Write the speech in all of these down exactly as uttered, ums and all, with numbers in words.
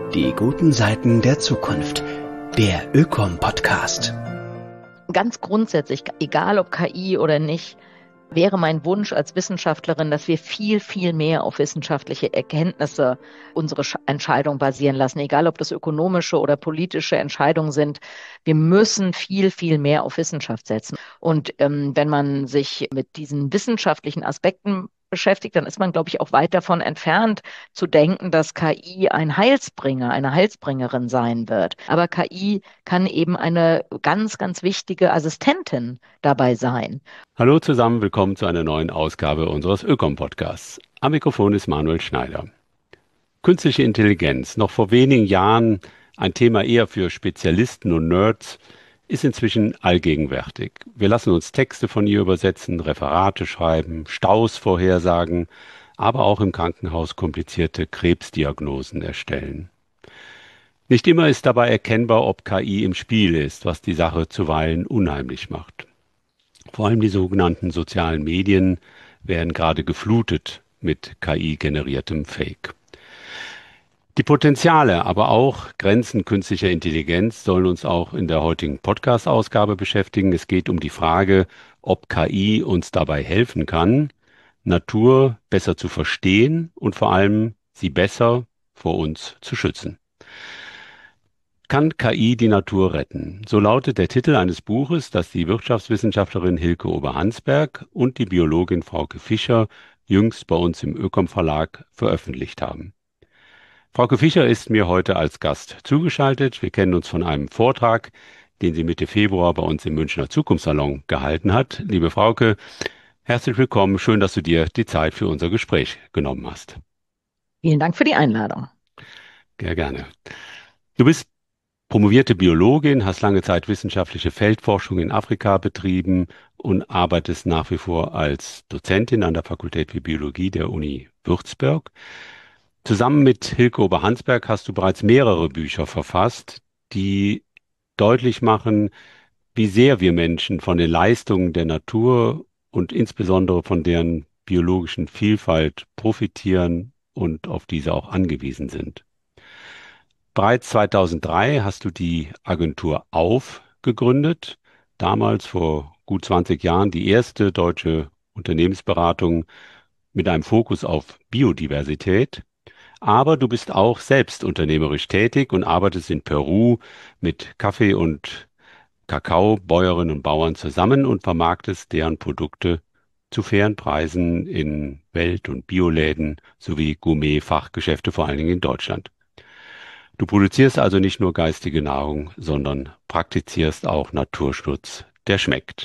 Die guten Seiten der Zukunft. Der Ökom-Podcast. Ganz grundsätzlich, egal ob K I oder nicht, wäre mein Wunsch als Wissenschaftlerin, dass wir viel, viel mehr auf wissenschaftliche Erkenntnisse unsere Entscheidungen basieren lassen, egal ob das ökonomische oder politische Entscheidungen sind. Wir müssen viel, viel mehr auf Wissenschaft setzen. Und ähm, wenn man sich mit diesen wissenschaftlichen Aspekten beschäftigt, dann ist man, glaube ich, auch weit davon entfernt zu denken, dass K I ein Heilsbringer, eine Heilsbringerin sein wird. Aber K I kann eben eine ganz, ganz wichtige Assistentin dabei sein. Hallo zusammen, willkommen zu einer neuen Ausgabe unseres Ökom-Podcasts. Am Mikrofon ist Manuel Schneider. Künstliche Intelligenz, noch vor wenigen Jahren ein Thema eher für Spezialisten und Nerds, ist inzwischen allgegenwärtig. Wir lassen uns Texte von ihr übersetzen, Referate schreiben, Staus vorhersagen, aber auch im Krankenhaus komplizierte Krebsdiagnosen erstellen. Nicht immer ist dabei erkennbar, ob K I im Spiel ist, was die Sache zuweilen unheimlich macht. Vor allem die sogenannten sozialen Medien werden gerade geflutet mit K I-generiertem Fake. Die Potenziale, aber auch Grenzen künstlicher Intelligenz sollen uns auch in der heutigen Podcast-Ausgabe beschäftigen. Es geht um die Frage, ob K I uns dabei helfen kann, Natur besser zu verstehen und vor allem sie besser vor uns zu schützen. Kann K I die Natur retten? So lautet der Titel eines Buches, das die Wirtschaftswissenschaftlerin Hilke Ober-Hansberg und die Biologin Frauke Fischer jüngst bei uns im Ökom Verlag veröffentlicht haben. Frauke Fischer ist mir heute als Gast zugeschaltet. Wir kennen uns von einem Vortrag, den sie Mitte Februar bei uns im Münchner Zukunftssalon gehalten hat. Liebe Frauke, herzlich willkommen. Schön, dass du dir die Zeit für unser Gespräch genommen hast. Vielen Dank für die Einladung. Sehr gerne. Du bist promovierte Biologin, hast lange Zeit wissenschaftliche Feldforschung in Afrika betrieben und arbeitest nach wie vor als Dozentin an der Fakultät für Biologie der Uni Würzburg. Zusammen mit Hilke Ober-Hansberg hast du bereits mehrere Bücher verfasst, die deutlich machen, wie sehr wir Menschen von den Leistungen der Natur und insbesondere von deren biologischen Vielfalt profitieren und auf diese auch angewiesen sind. Bereits zweitausenddrei hast du die Agentur A U F gegründet, damals vor gut zwanzig Jahren die erste deutsche Unternehmensberatung mit einem Fokus auf Biodiversität. Aber du bist auch selbst unternehmerisch tätig und arbeitest in Peru mit Kaffee- und Kakaobäuerinnen und Bauern zusammen und vermarktest deren Produkte zu fairen Preisen in Welt- und Bioläden sowie Gourmet-Fachgeschäfte, vor allen Dingen in Deutschland. Du produzierst also nicht nur geistige Nahrung, sondern praktizierst auch Naturschutz, der schmeckt.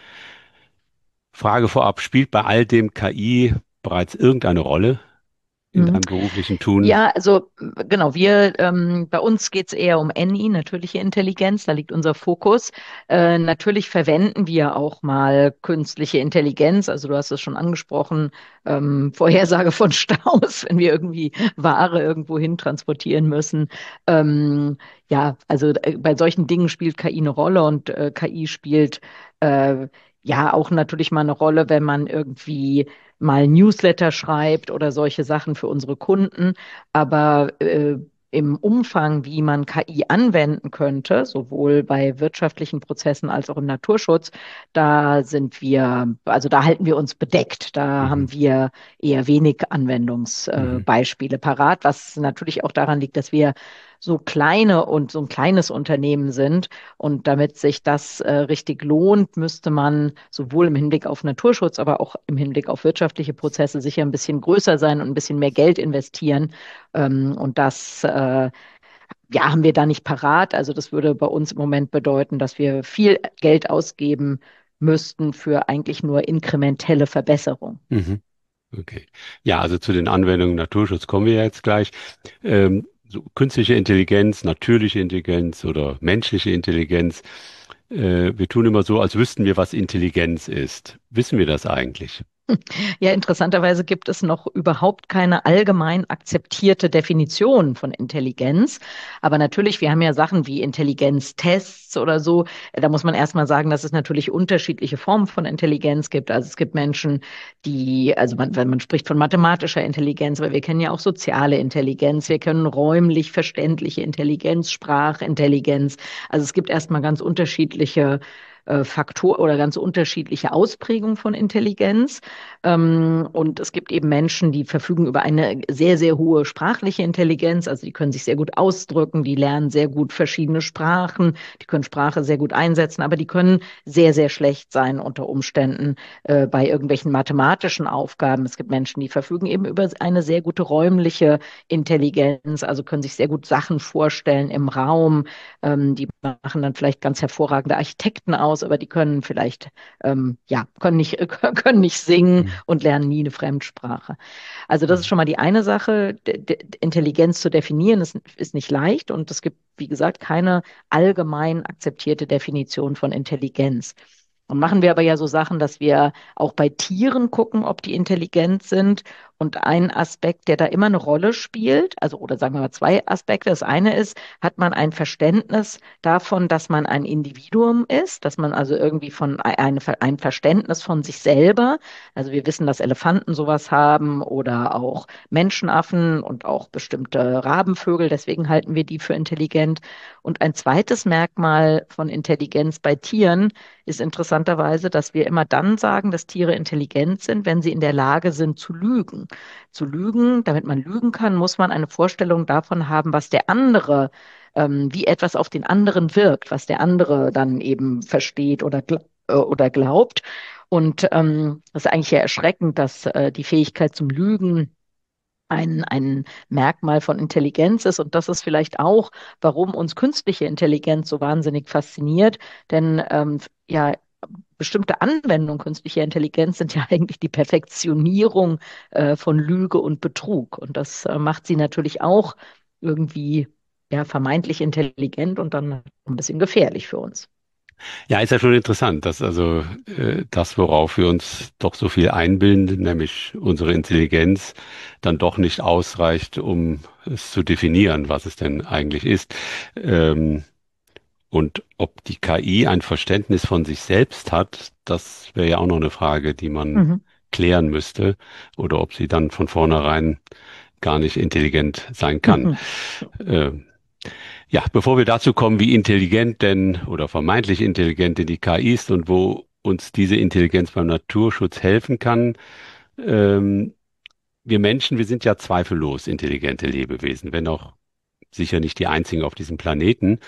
Frage vorab, spielt bei all dem K I bereits irgendeine Rolle in deinem beruflichen Tun? Ja, also genau, wir ähm, bei uns geht es eher um N I, natürliche Intelligenz, da liegt unser Fokus. Äh, natürlich verwenden wir auch mal künstliche Intelligenz, also du hast es schon angesprochen, ähm, Vorhersage von Staus, wenn wir irgendwie Ware irgendwo hin transportieren müssen. Ähm, ja, also äh, bei solchen Dingen spielt K I eine Rolle und äh, K I spielt äh, ja auch natürlich mal eine Rolle, wenn man irgendwie mal Newsletter schreibt oder solche Sachen für unsere Kunden. Aber äh, im Umfang, wie man K I anwenden könnte, sowohl bei wirtschaftlichen Prozessen als auch im Naturschutz, da sind wir, also da halten wir uns bedeckt. Da Mhm. haben wir eher wenig Anwendungsbeispiele äh, Mhm. parat, was natürlich auch daran liegt, dass wir so kleine und so ein kleines Unternehmen sind. Und damit sich das äh, richtig lohnt, müsste man sowohl im Hinblick auf Naturschutz, aber auch im Hinblick auf wirtschaftliche Prozesse sicher ein bisschen größer sein und ein bisschen mehr Geld investieren. Ähm, und das äh, ja, haben wir da nicht parat. Also das würde bei uns im Moment bedeuten, dass wir viel Geld ausgeben müssten für eigentlich nur inkrementelle Verbesserung. Mhm. Okay. Ja, also zu den Anwendungen Naturschutz kommen wir jetzt gleich. Ähm, so künstliche Intelligenz, natürliche Intelligenz oder menschliche Intelligenz. Äh, wir tun immer so, als wüssten wir, was Intelligenz ist. Wissen wir das eigentlich? Ja, interessanterweise gibt es noch überhaupt keine allgemein akzeptierte Definition von Intelligenz. Aber natürlich, wir haben ja Sachen wie Intelligenztests oder so. Da muss man erstmal sagen, dass es natürlich unterschiedliche Formen von Intelligenz gibt. Also es gibt Menschen, die, also man, wenn man spricht von mathematischer Intelligenz, aber wir kennen ja auch soziale Intelligenz, wir können räumlich verständliche Intelligenz, Sprachintelligenz. Also es gibt erstmal ganz unterschiedliche äh, Faktor oder ganz unterschiedliche Ausprägungen von Intelligenz. Ähm, und es gibt eben Menschen, die verfügen über eine sehr, sehr hohe sprachliche Intelligenz. Also die können sich sehr gut ausdrücken, die lernen sehr gut verschiedene Sprachen, die können Sprache sehr gut einsetzen, aber die können sehr, sehr schlecht sein unter Umständen äh, bei irgendwelchen mathematischen Aufgaben. Es gibt Menschen, die verfügen eben über eine sehr gute räumliche Intelligenz, also können sich sehr gut Sachen vorstellen im Raum. Ähm, die machen dann vielleicht ganz hervorragende Architekten aus, aber die können vielleicht, ähm, ja, können nicht, können nicht singen Mhm. und lernen nie eine Fremdsprache. Also das ist Mhm. schon mal die eine Sache. D d Intelligenz zu definieren ist, ist nicht leicht und es gibt, wie gesagt, keine allgemein akzeptierte Definition von Intelligenz. Und machen wir aber ja so Sachen, dass wir auch bei Tieren gucken, ob die intelligent sind. Und ein Aspekt, der da immer eine Rolle spielt, also oder sagen wir mal zwei Aspekte. Das eine ist, hat man ein Verständnis davon, dass man ein Individuum ist, dass man also irgendwie von ein, ein Verständnis von sich selber, also wir wissen, dass Elefanten sowas haben oder auch Menschenaffen und auch bestimmte Rabenvögel, deswegen halten wir die für intelligent. Und ein zweites Merkmal von Intelligenz bei Tieren ist interessanterweise, dass wir immer dann sagen, dass Tiere intelligent sind, wenn sie in der Lage sind zu lügen. Zu lügen, damit man lügen kann, muss man eine Vorstellung davon haben, was der andere, ähm, wie etwas auf den anderen wirkt, was der andere dann eben versteht oder, gl äh, oder glaubt. Und ähm, das ist eigentlich ja erschreckend, dass äh, die Fähigkeit zum Lügen ein, ein Merkmal von Intelligenz ist. Und das ist vielleicht auch, warum uns künstliche Intelligenz so wahnsinnig fasziniert. Denn ähm, ja, bestimmte Anwendungen künstlicher Intelligenz sind ja eigentlich die Perfektionierung äh, von Lüge und Betrug. Und das äh, macht sie natürlich auch irgendwie ja, vermeintlich intelligent und dann ein bisschen gefährlich für uns. Ja, ist ja schon interessant, dass also äh, das, worauf wir uns doch so viel einbilden, nämlich unsere Intelligenz, dann doch nicht ausreicht, um es zu definieren, was es denn eigentlich ist. Ähm, und ob die K I ein Verständnis von sich selbst hat, das wäre ja auch noch eine Frage, die man Mhm. klären müsste, oder ob sie dann von vornherein gar nicht intelligent sein kann. Ähm, ja, bevor wir dazu kommen, wie intelligent denn oder vermeintlich intelligent denn die K I ist und wo uns diese Intelligenz beim Naturschutz helfen kann, ähm, wir Menschen, wir sind ja zweifellos intelligente Lebewesen, wenn auch sicher nicht die einzigen auf diesem Planeten,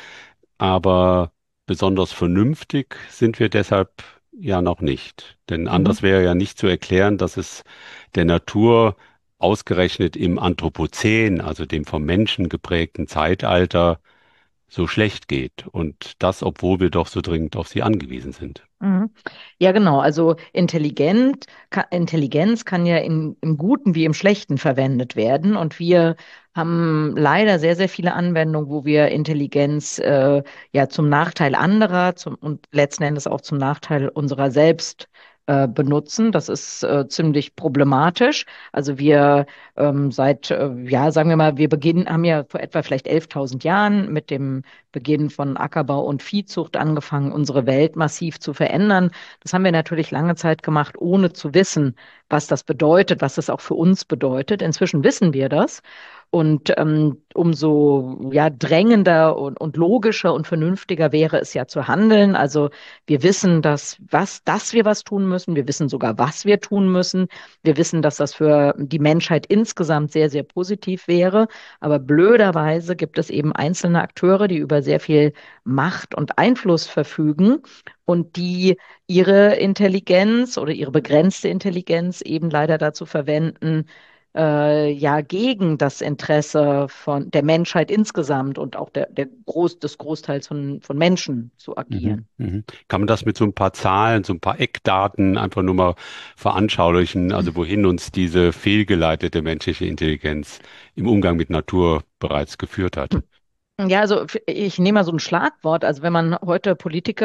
aber besonders vernünftig sind wir deshalb ja noch nicht. Denn Mhm. anders wäre ja nicht zu erklären, dass es der Natur ausgerechnet im Anthropozän, also dem vom Menschen geprägten Zeitalter, so schlecht geht. Und das, obwohl wir doch so dringend auf sie angewiesen sind. Mhm. Ja, genau. Also intelligent, ka- Intelligenz kann ja in, im Guten wie im Schlechten verwendet werden. Und wir haben leider sehr, sehr viele Anwendungen, wo wir Intelligenz äh, ja zum Nachteil anderer zum, und letzten Endes auch zum Nachteil unserer selbst äh, benutzen. Das ist äh, ziemlich problematisch. Also wir ähm, seit, äh, ja, sagen wir mal, wir beginnen, haben ja vor etwa vielleicht elftausend Jahren mit dem Beginn von Ackerbau und Viehzucht angefangen, unsere Welt massiv zu verändern. Das haben wir natürlich lange Zeit gemacht, ohne zu wissen, was das bedeutet, was das auch für uns bedeutet. Inzwischen wissen wir das. Und ähm, umso ja, drängender und, und logischer und vernünftiger wäre es ja zu handeln. Also wir wissen, dass, was, dass wir was tun müssen. Wir wissen sogar, was wir tun müssen. Wir wissen, dass das für die Menschheit insgesamt sehr, sehr positiv wäre. Aber blöderweise gibt es eben einzelne Akteure, die über sehr viel Macht und Einfluss verfügen und die ihre Intelligenz oder ihre begrenzte Intelligenz eben leider dazu verwenden, äh, ja, gegen das Interesse von der Menschheit insgesamt und auch der, der Groß, des Großteils von, von Menschen zu Mhm, agieren. mhm. Kann man das mit so ein paar Zahlen, so ein paar Eckdaten einfach nur mal veranschaulichen, also wohin uns diese fehlgeleitete menschliche Intelligenz im Umgang mit Natur bereits geführt hat? Ja, also f- ich nehme mal so ein Schlagwort. Also wenn man heute Politiker und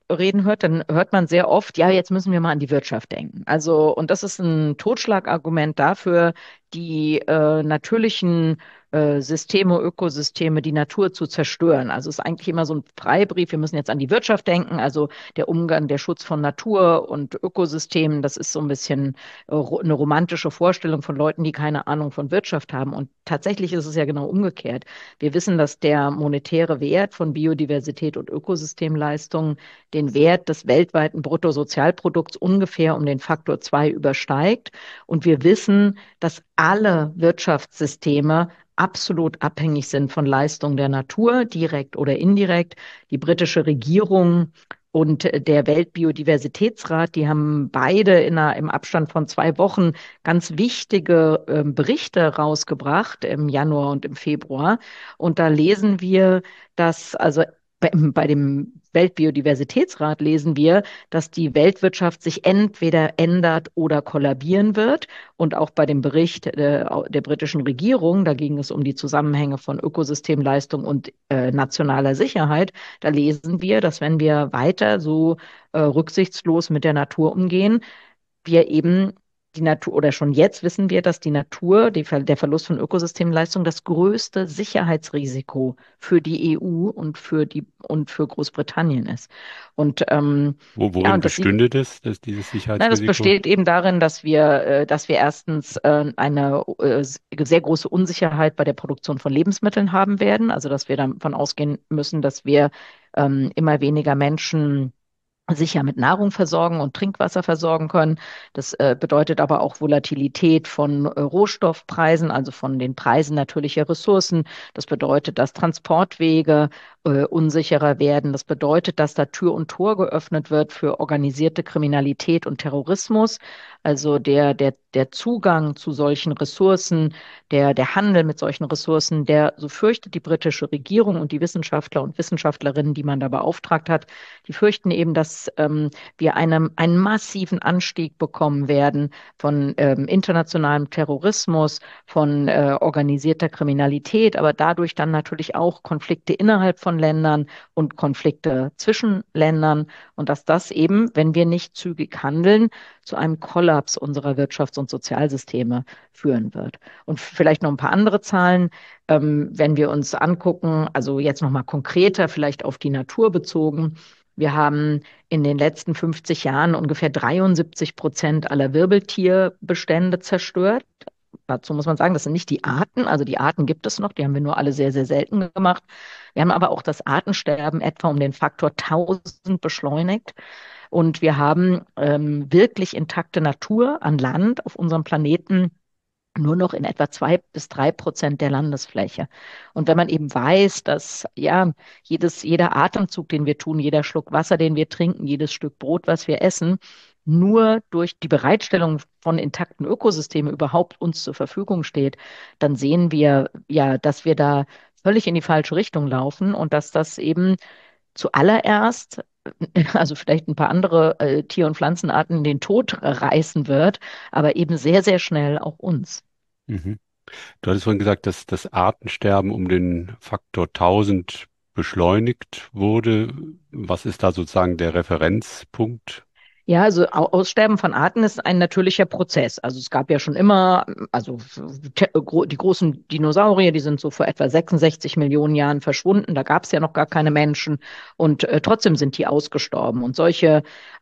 reden hört, dann hört man sehr oft, ja, jetzt müssen wir mal an die Wirtschaft denken. Also, und das ist ein Totschlagargument dafür, die äh, natürlichen äh, Systeme, Ökosysteme, die Natur zu zerstören. Also es ist eigentlich immer so ein Freibrief, wir müssen jetzt an die Wirtschaft denken, also der Umgang, der Schutz von Natur und Ökosystemen, das ist so ein bisschen äh, ro- eine romantische Vorstellung von Leuten, die keine Ahnung von Wirtschaft haben. Und tatsächlich ist es ja genau umgekehrt. Wir wissen, dass der monetäre Wert von Biodiversität und Ökosystemleistungen den Wert des weltweiten Bruttosozialprodukts ungefähr um den Faktor zwei übersteigt. Und wir wissen, dass alle Wirtschaftssysteme absolut abhängig sind von Leistungen der Natur, direkt oder indirekt. Die britische Regierung und der Weltbiodiversitätsrat, die haben beide in einer, im Abstand von zwei Wochen ganz wichtige äh, Berichte rausgebracht im Januar und im Februar. Und da lesen wir, dass also bei, bei dem Weltbiodiversitätsrat lesen wir, dass die Weltwirtschaft sich entweder ändert oder kollabieren wird. Und auch bei dem Bericht äh, der britischen Regierung, da ging es um die Zusammenhänge von Ökosystemleistung und äh, nationaler Sicherheit. Da lesen wir, dass wenn wir weiter so äh, rücksichtslos mit der Natur umgehen, wir eben die Natur, oder schon jetzt wissen wir, dass die Natur, die, Ver- der Verlust von Ökosystemleistung, das größte Sicherheitsrisiko für die E U und für die und für Großbritannien ist. Und ähm, Wo, ja, worin und das sieht bestünde das, das, dieses na, das Sicherheitsrisiko? besteht eben darin, dass wir, äh, dass wir erstens äh, eine äh, sehr große Unsicherheit bei der Produktion von Lebensmitteln haben werden. Also, dass wir davon ausgehen müssen, dass wir ähm, immer weniger Menschen sicher mit Nahrung versorgen und Trinkwasser versorgen können. Das äh, bedeutet aber auch Volatilität von äh, Rohstoffpreisen, also von den Preisen natürlicher Ressourcen. Das bedeutet, dass Transportwege äh, unsicherer werden. Das bedeutet, dass da Tür und Tor geöffnet wird für organisierte Kriminalität und Terrorismus. Also der, der, der Zugang zu solchen Ressourcen, der, der Handel mit solchen Ressourcen, der, so fürchtet die britische Regierung und die Wissenschaftler und Wissenschaftlerinnen, die man da beauftragt hat, die fürchten eben, dass ähm, wir einem, einen massiven Anstieg bekommen werden von ähm, internationalem Terrorismus, von äh, organisierter Kriminalität, aber dadurch dann natürlich auch Konflikte innerhalb von Ländern und Konflikte zwischen Ländern und dass das eben, wenn wir nicht zügig handeln, zu einem Kollaps unserer Wirtschafts- und Sozialsysteme führen wird. Und vielleicht noch ein paar andere Zahlen. Ähm, wenn wir uns angucken, also jetzt noch mal konkreter, vielleicht auf die Natur bezogen. Wir haben in den letzten fünfzig Jahren ungefähr dreiundsiebzig Prozent aller Wirbeltierbestände zerstört. Dazu muss man sagen, das sind nicht die Arten, also die Arten gibt es noch, die haben wir nur alle sehr, sehr selten gemacht. Wir haben aber auch das Artensterben etwa um den Faktor tausend beschleunigt. Und wir haben ähm, wirklich intakte Natur an Land auf unserem Planeten nur noch in etwa zwei bis drei Prozent der Landesfläche. Und wenn man eben weiß, dass ja jedes, jeder Atemzug, den wir tun, jeder Schluck Wasser, den wir trinken, jedes Stück Brot, was wir essen, nur durch die Bereitstellung von intakten Ökosystemen überhaupt uns zur Verfügung steht, dann sehen wir ja, dass wir da völlig in die falsche Richtung laufen und dass das eben zuallererst, also vielleicht ein paar andere äh, Tier- und Pflanzenarten, den Tod reißen wird, aber eben sehr, sehr schnell auch uns. Mhm. Du hattest vorhin gesagt, dass das Artensterben um den Faktor tausend beschleunigt wurde. Was ist da sozusagen der Referenzpunkt? Ja, also Au- Aussterben von Arten ist ein natürlicher Prozess. Also es gab ja schon immer, also te- gro- die großen Dinosaurier, die sind so vor etwa sechsundsechzig Millionen Jahren verschwunden. Da gab es ja noch gar keine Menschen und äh, trotzdem sind die ausgestorben. Und solche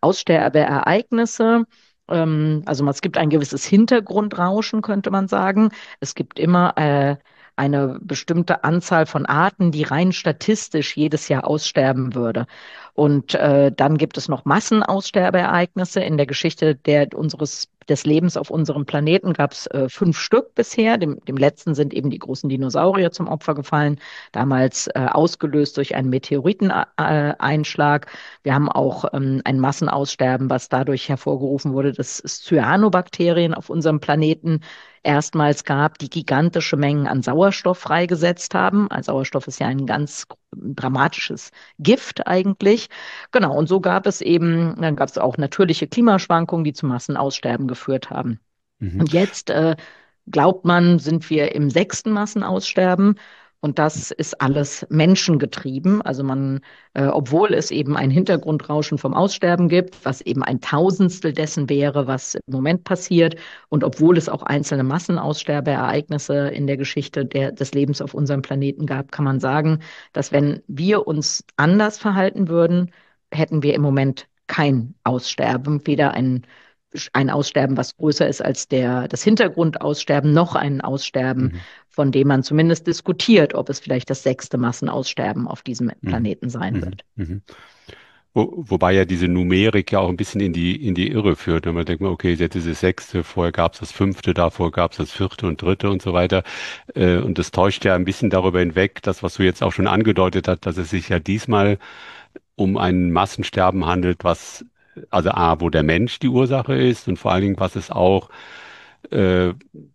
Aussterbeereignisse, ähm, also es gibt ein gewisses Hintergrundrauschen, könnte man sagen. Es gibt immer äh, eine bestimmte Anzahl von Arten, die rein statistisch jedes Jahr aussterben würde. Und äh, dann gibt es noch Massenaussterbeereignisse. In der Geschichte der, unseres, des Lebens auf unserem Planeten gab es äh, fünf Stück bisher. Dem, dem letzten sind eben die großen Dinosaurier zum Opfer gefallen, damals äh, ausgelöst durch einen Meteoriteneinschlag. Wir haben auch ähm, ein Massenaussterben, was dadurch hervorgerufen wurde, dass es Cyanobakterien auf unserem Planeten erstmals gab, die gigantische Mengen an Sauerstoff freigesetzt haben. Also Sauerstoff ist ja ein ganz dramatisches Gift eigentlich. Genau, und so gab es eben, dann gab es auch natürliche Klimaschwankungen, die zu Massenaussterben geführt haben. Mhm. Und jetzt äh, glaubt man, sind wir im sechsten Massenaussterben. Und das ist alles menschengetrieben. Also man, äh, obwohl es eben ein Hintergrundrauschen vom Aussterben gibt, was eben ein Tausendstel dessen wäre, was im Moment passiert, und obwohl es auch einzelne Massenaussterbeereignisse in der Geschichte der, des Lebens auf unserem Planeten gab, kann man sagen, dass wenn wir uns anders verhalten würden, hätten wir im Moment kein Aussterben, weder ein ein Aussterben, was größer ist als der, das Hintergrundaussterben, noch ein Aussterben, Mhm. von dem man zumindest diskutiert, ob es vielleicht das sechste Massenaussterben auf diesem Mhm. Planeten sein Mhm. wird. Mhm. Wo, wobei ja diese Numerik ja auch ein bisschen in die, in die Irre führt. Wenn man denkt, man, okay, jetzt ist es sechste, vorher gab es das fünfte, davor gab es das vierte und dritte und so weiter. Äh, Und das täuscht ja ein bisschen darüber hinweg, das, was du jetzt auch schon angedeutet hast, dass es sich ja diesmal um ein Massensterben handelt, was, also A, wo der Mensch die Ursache ist und vor allen Dingen, was es auch, äh,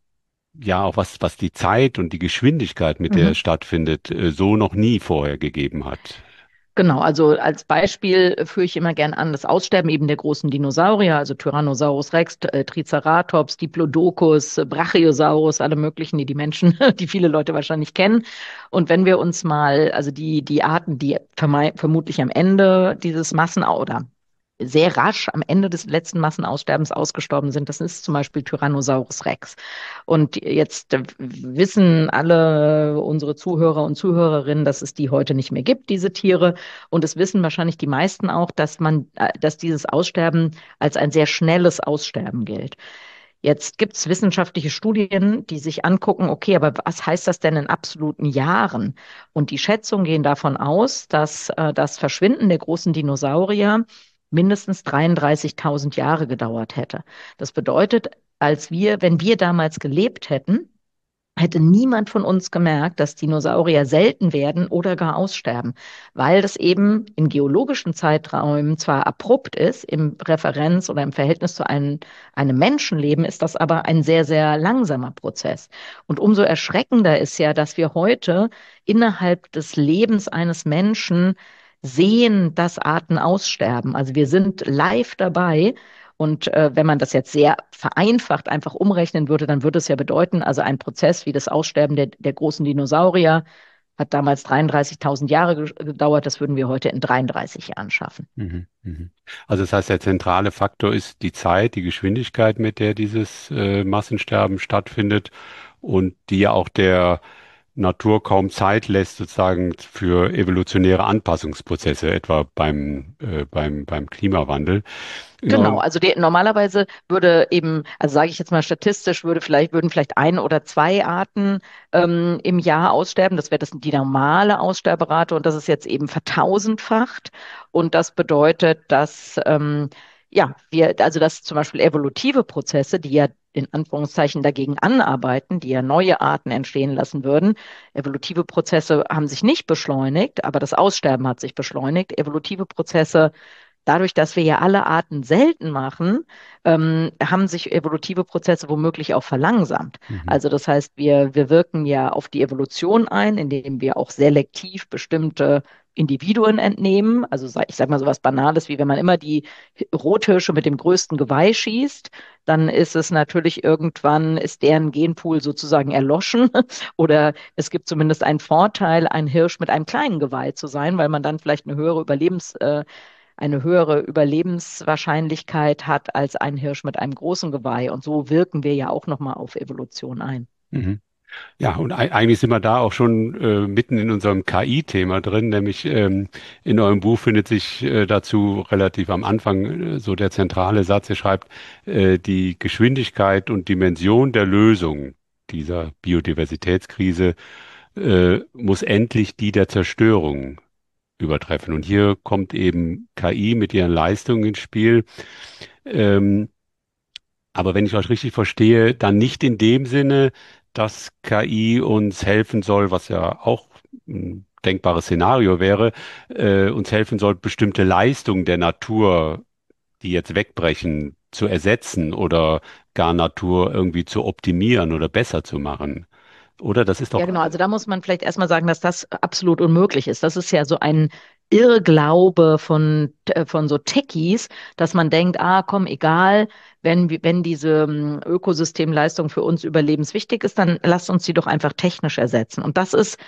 ja, auch was, was die Zeit und die Geschwindigkeit, mit der es Mhm. stattfindet, äh, so noch nie vorher gegeben hat. Genau, also als Beispiel äh, führe ich immer gern an das Aussterben eben der großen Dinosaurier, also Tyrannosaurus Rex, äh, Triceratops, Diplodocus, äh, Brachiosaurus, alle möglichen, die die Menschen, die viele Leute wahrscheinlich kennen. Und wenn wir uns mal, also die, die Arten, die vermei- vermutlich am Ende dieses Massen- oder sehr rasch am Ende des letzten Massenaussterbens ausgestorben sind, das ist zum Beispiel Tyrannosaurus Rex. Und jetzt äh, wissen alle unsere Zuhörer und Zuhörerinnen, dass es die heute nicht mehr gibt, diese Tiere. Und es wissen wahrscheinlich die meisten auch, dass man, äh, dass dieses Aussterben als ein sehr schnelles Aussterben gilt. Jetzt gibt es wissenschaftliche Studien, die sich angucken, okay, aber was heißt das denn in absoluten Jahren? Und die Schätzungen gehen davon aus, dass äh, das Verschwinden der großen Dinosaurier mindestens dreiunddreißigtausend Jahre gedauert hätte. Das bedeutet, als wir, wenn wir damals gelebt hätten, hätte niemand von uns gemerkt, dass Dinosaurier selten werden oder gar aussterben, weil das eben in geologischen Zeiträumen zwar abrupt ist, im Referenz oder im Verhältnis zu einem, einem Menschenleben ist das aber ein sehr, sehr langsamer Prozess. Und umso erschreckender ist ja, dass wir heute innerhalb des Lebens eines Menschen sehen, dass Arten aussterben. Also wir sind live dabei. Und äh, wenn man das jetzt sehr vereinfacht einfach umrechnen würde, dann würde es ja bedeuten, also ein Prozess wie das Aussterben der, der großen Dinosaurier hat damals dreiunddreißigtausend Jahre ge- gedauert. Das würden wir heute in dreiunddreißig Jahren schaffen. Mhm, mhm. Also das heißt, der zentrale Faktor ist die Zeit, die Geschwindigkeit, mit der dieses äh, Massensterben stattfindet und die ja auch der Natur kaum Zeit lässt, sozusagen für evolutionäre Anpassungsprozesse, etwa beim, äh, beim, beim Klimawandel. Ja, Genau, also die, normalerweise würde eben, also sage ich jetzt mal statistisch, würde vielleicht, würden vielleicht ein oder zwei Arten ähm, im Jahr aussterben. Das wäre das die normale Aussterberate und das ist jetzt eben vertausendfacht. Und das bedeutet, dass ähm, ja, wir, also dass zum Beispiel evolutive Prozesse, die ja in Anführungszeichen dagegen anarbeiten, die ja neue Arten entstehen lassen würden. Evolutive Prozesse haben sich nicht beschleunigt, aber das Aussterben hat sich beschleunigt. Evolutive Prozesse Dadurch, dass wir ja alle Arten selten machen, ähm, haben sich evolutive Prozesse womöglich auch verlangsamt. mhm, Also das heißt, wir, wir wirken ja auf die Evolution ein, indem wir auch selektiv bestimmte Individuen entnehmen. Also sa- ich sage mal so was Banales, wie wenn man immer die Rothirsche mit dem größten Geweih schießt, dann ist es natürlich irgendwann, ist deren Genpool sozusagen erloschen oder es gibt zumindest einen Vorteil, ein Hirsch mit einem kleinen Geweih zu sein, weil man dann vielleicht eine höhere Überlebens, äh, eine höhere Überlebenswahrscheinlichkeit hat als ein Hirsch mit einem großen Geweih. Und so wirken wir ja auch nochmal auf Evolution ein. mhm. Ja, und ei- eigentlich sind wir da auch schon äh, mitten in unserem K I-Thema drin, nämlich ähm, in eurem Buch findet sich äh, dazu relativ am Anfang äh, so der zentrale Satz, ihr schreibt, äh, die Geschwindigkeit und Dimension der Lösung dieser Biodiversitätskrise äh, muss endlich die der Zerstörung übertreffen. Und hier kommt eben K I mit ihren Leistungen ins Spiel. Ähm, aber wenn ich euch richtig verstehe, dann nicht in dem Sinne, dass K I uns helfen soll, was ja auch ein denkbares Szenario wäre, äh, uns helfen soll, bestimmte Leistungen der Natur, die jetzt wegbrechen, zu ersetzen oder gar Natur irgendwie zu optimieren oder besser zu machen. Oder das ist Ja, doch, genau. Also da muss man vielleicht erstmal sagen, dass das absolut unmöglich ist. Das ist ja so ein Irrglaube von, äh, von so Techies, dass man denkt, ah, komm, egal, wenn, wir- wenn diese ähm, Ökosystemleistung für uns überlebenswichtig ist, dann lasst uns die doch einfach technisch ersetzen. Und das ist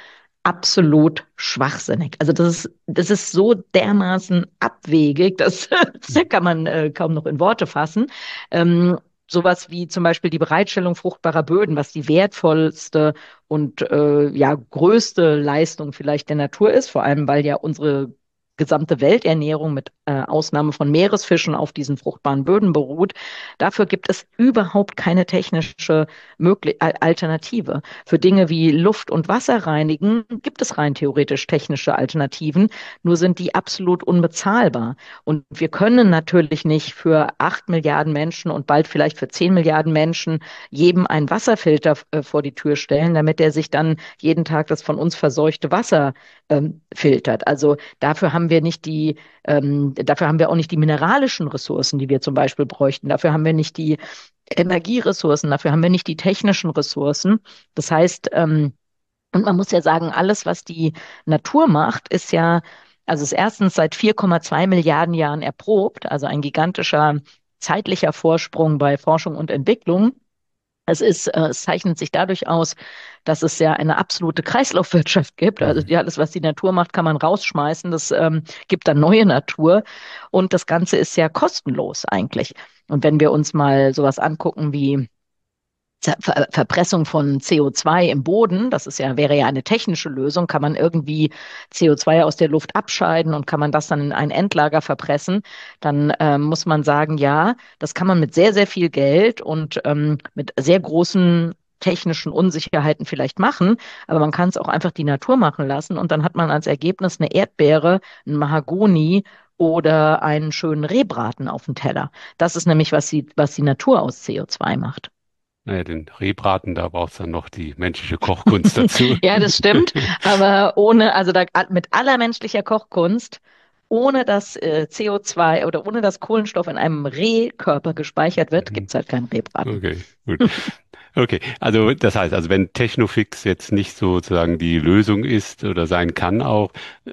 absolut schwachsinnig. Also das ist, das ist so dermaßen abwegig, das kann man äh, kaum noch in Worte fassen. Ähm, Sowas wie zum Beispiel die Bereitstellung fruchtbarer Böden, was die wertvollste und äh, ja größte Leistung vielleicht der Natur ist, vor allem weil ja unsere gesamte Welternährung mit äh, Ausnahme von Meeresfischen auf diesen fruchtbaren Böden beruht. Dafür gibt es überhaupt keine technische Möglich Alternative. Für Dinge wie Luft- und Wasser reinigen gibt es rein theoretisch technische Alternativen, nur sind die absolut unbezahlbar. Und wir können natürlich nicht für acht Milliarden Menschen und bald vielleicht für zehn Milliarden Menschen jedem einen Wasserfilter äh, vor die Tür stellen, damit er sich dann jeden Tag das von uns verseuchte Wasser ähm, filtert. Also dafür haben wir nicht die, ähm, dafür haben wir auch nicht die mineralischen Ressourcen, die wir zum Beispiel bräuchten. Dafür haben wir nicht die Energieressourcen, dafür haben wir nicht die technischen Ressourcen. Das heißt, ähm, und man muss ja sagen, alles, was die Natur macht, ist ja, also ist erstens seit vier Komma zwei Milliarden Jahren erprobt, also ein gigantischer zeitlicher Vorsprung bei Forschung und Entwicklung. Es ist, äh, es zeichnet sich dadurch aus, dass es ja eine absolute Kreislaufwirtschaft gibt. Also Mhm. die, alles, was die Natur macht, kann man rausschmeißen. Das ähm, gibt dann neue Natur. Und das Ganze ist ja kostenlos eigentlich. Und wenn wir uns mal sowas angucken wie Zer- Ver Verpressung von C O zwei im Boden, das ist ja, wäre ja eine technische Lösung, kann man irgendwie C O zwei aus der Luft abscheiden und kann man das dann in ein Endlager verpressen, dann ähm, muss man sagen, ja, das kann man mit sehr, sehr viel Geld und ähm, mit sehr großen technischen Unsicherheiten vielleicht machen, aber man kann es auch einfach die Natur machen lassen und dann hat man als Ergebnis eine Erdbeere, ein Mahagoni oder einen schönen Rehbraten auf dem Teller. Das ist nämlich, was die, was die Natur aus C O zwei macht. Naja, den Rehbraten, da braucht es dann noch die menschliche Kochkunst dazu. Ja, das stimmt. Aber ohne, also da, mit aller menschlicher Kochkunst, ohne dass äh, C O zwei oder ohne dass Kohlenstoff in einem Rehkörper gespeichert wird, Mhm. gibt's halt keinen Rehbraten. Okay, gut. Okay, also das heißt, also wenn Technofix jetzt nicht sozusagen die Lösung ist oder sein kann auch,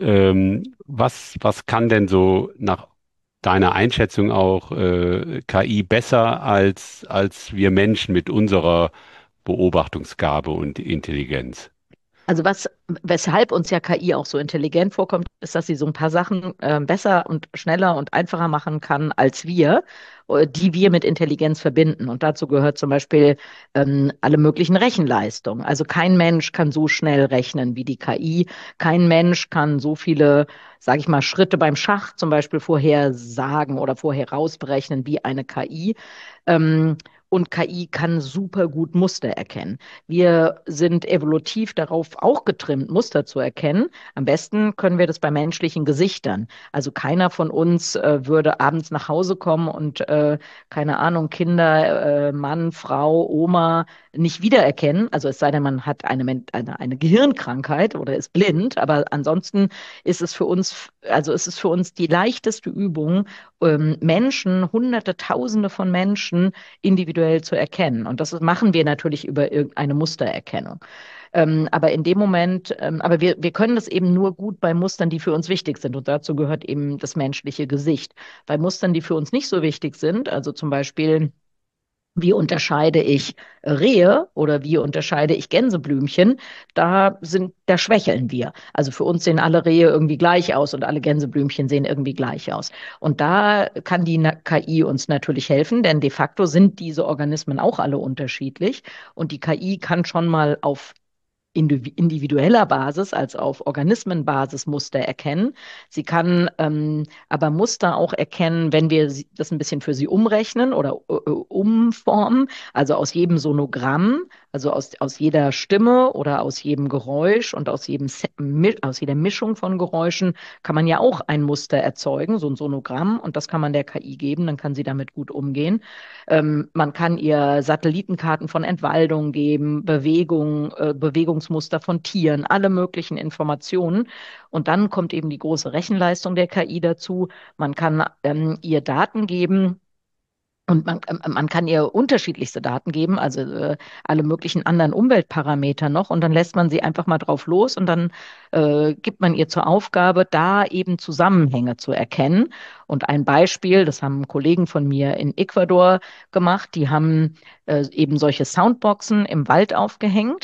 ähm, was, was kann denn so nach deiner Einschätzung auch äh, K I besser als, als wir Menschen mit unserer Beobachtungsgabe und Intelligenz? Also was, weshalb uns ja K I auch so intelligent vorkommt, ist, dass sie so ein paar Sachen äh, besser und schneller und einfacher machen kann als wir, äh, die wir mit Intelligenz verbinden. Und dazu gehört zum Beispiel ähm, alle möglichen Rechenleistungen. Also kein Mensch kann so schnell rechnen wie die K I. Kein Mensch kann so viele, sage ich mal, Schritte beim Schach zum Beispiel vorhersagen oder vorher rausberechnen wie eine K I. Ähm, und K I kann super gut Muster erkennen. Wir sind evolutiv darauf auch getrimmt, Muster zu erkennen. Am besten können wir das bei menschlichen Gesichtern. Also keiner von uns äh, würde abends nach Hause kommen und äh, keine Ahnung, Kinder, äh, Mann, Frau, Oma nicht wiedererkennen. Also es sei denn, man hat eine, Men- eine, eine Gehirnkrankheit oder ist blind. Aber ansonsten ist es für uns, also ist es für uns die leichteste Übung, ähm, Menschen, Hunderte, Tausende von Menschen individuell zu erkennen. Und das machen wir natürlich über irgendeine Mustererkennung. Ähm, aber in dem Moment, ähm, aber wir, wir können das eben nur gut bei Mustern, die für uns wichtig sind. Und dazu gehört eben das menschliche Gesicht. Bei Mustern, die für uns nicht so wichtig sind, also zum Beispiel, wie unterscheide ich Rehe oder wie unterscheide ich Gänseblümchen? Da sind, da schwächeln wir. Also für uns sehen alle Rehe irgendwie gleich aus und alle Gänseblümchen sehen irgendwie gleich aus. Und da kann die Na- K I uns natürlich helfen, denn de facto sind diese Organismen auch alle unterschiedlich. Und die K I kann schon mal auf indivi- individueller Basis als auf Organismenbasis Muster erkennen. Sie kann ähm, aber Muster auch erkennen, wenn wir sie, das ein bisschen für sie umrechnen oder äh, umformen, also aus jedem Sonogramm, also aus, aus jeder Stimme oder aus jedem Geräusch und aus jedem Se Mi- aus jeder Mischung von Geräuschen kann man ja auch ein Muster erzeugen, so ein Sonogramm, und das kann man der K I geben, dann kann sie damit gut umgehen. Ähm, man kann ihr Satellitenkarten von Entwaldung geben, Bewegung, äh, Bewegungsmuster von Tieren, alle möglichen Informationen. Und dann kommt eben die große Rechenleistung der K I dazu. Man kann ähm, ihr Daten geben. Und man, ähm, man kann ihr unterschiedlichste Daten geben, also äh, alle möglichen anderen Umweltparameter noch. Und dann lässt man sie einfach mal drauf los und dann äh, gibt man ihr zur Aufgabe, da eben Zusammenhänge zu erkennen. Und ein Beispiel, das haben Kollegen von mir in Ecuador gemacht, die haben äh, eben solche Soundboxen im Wald aufgehängt.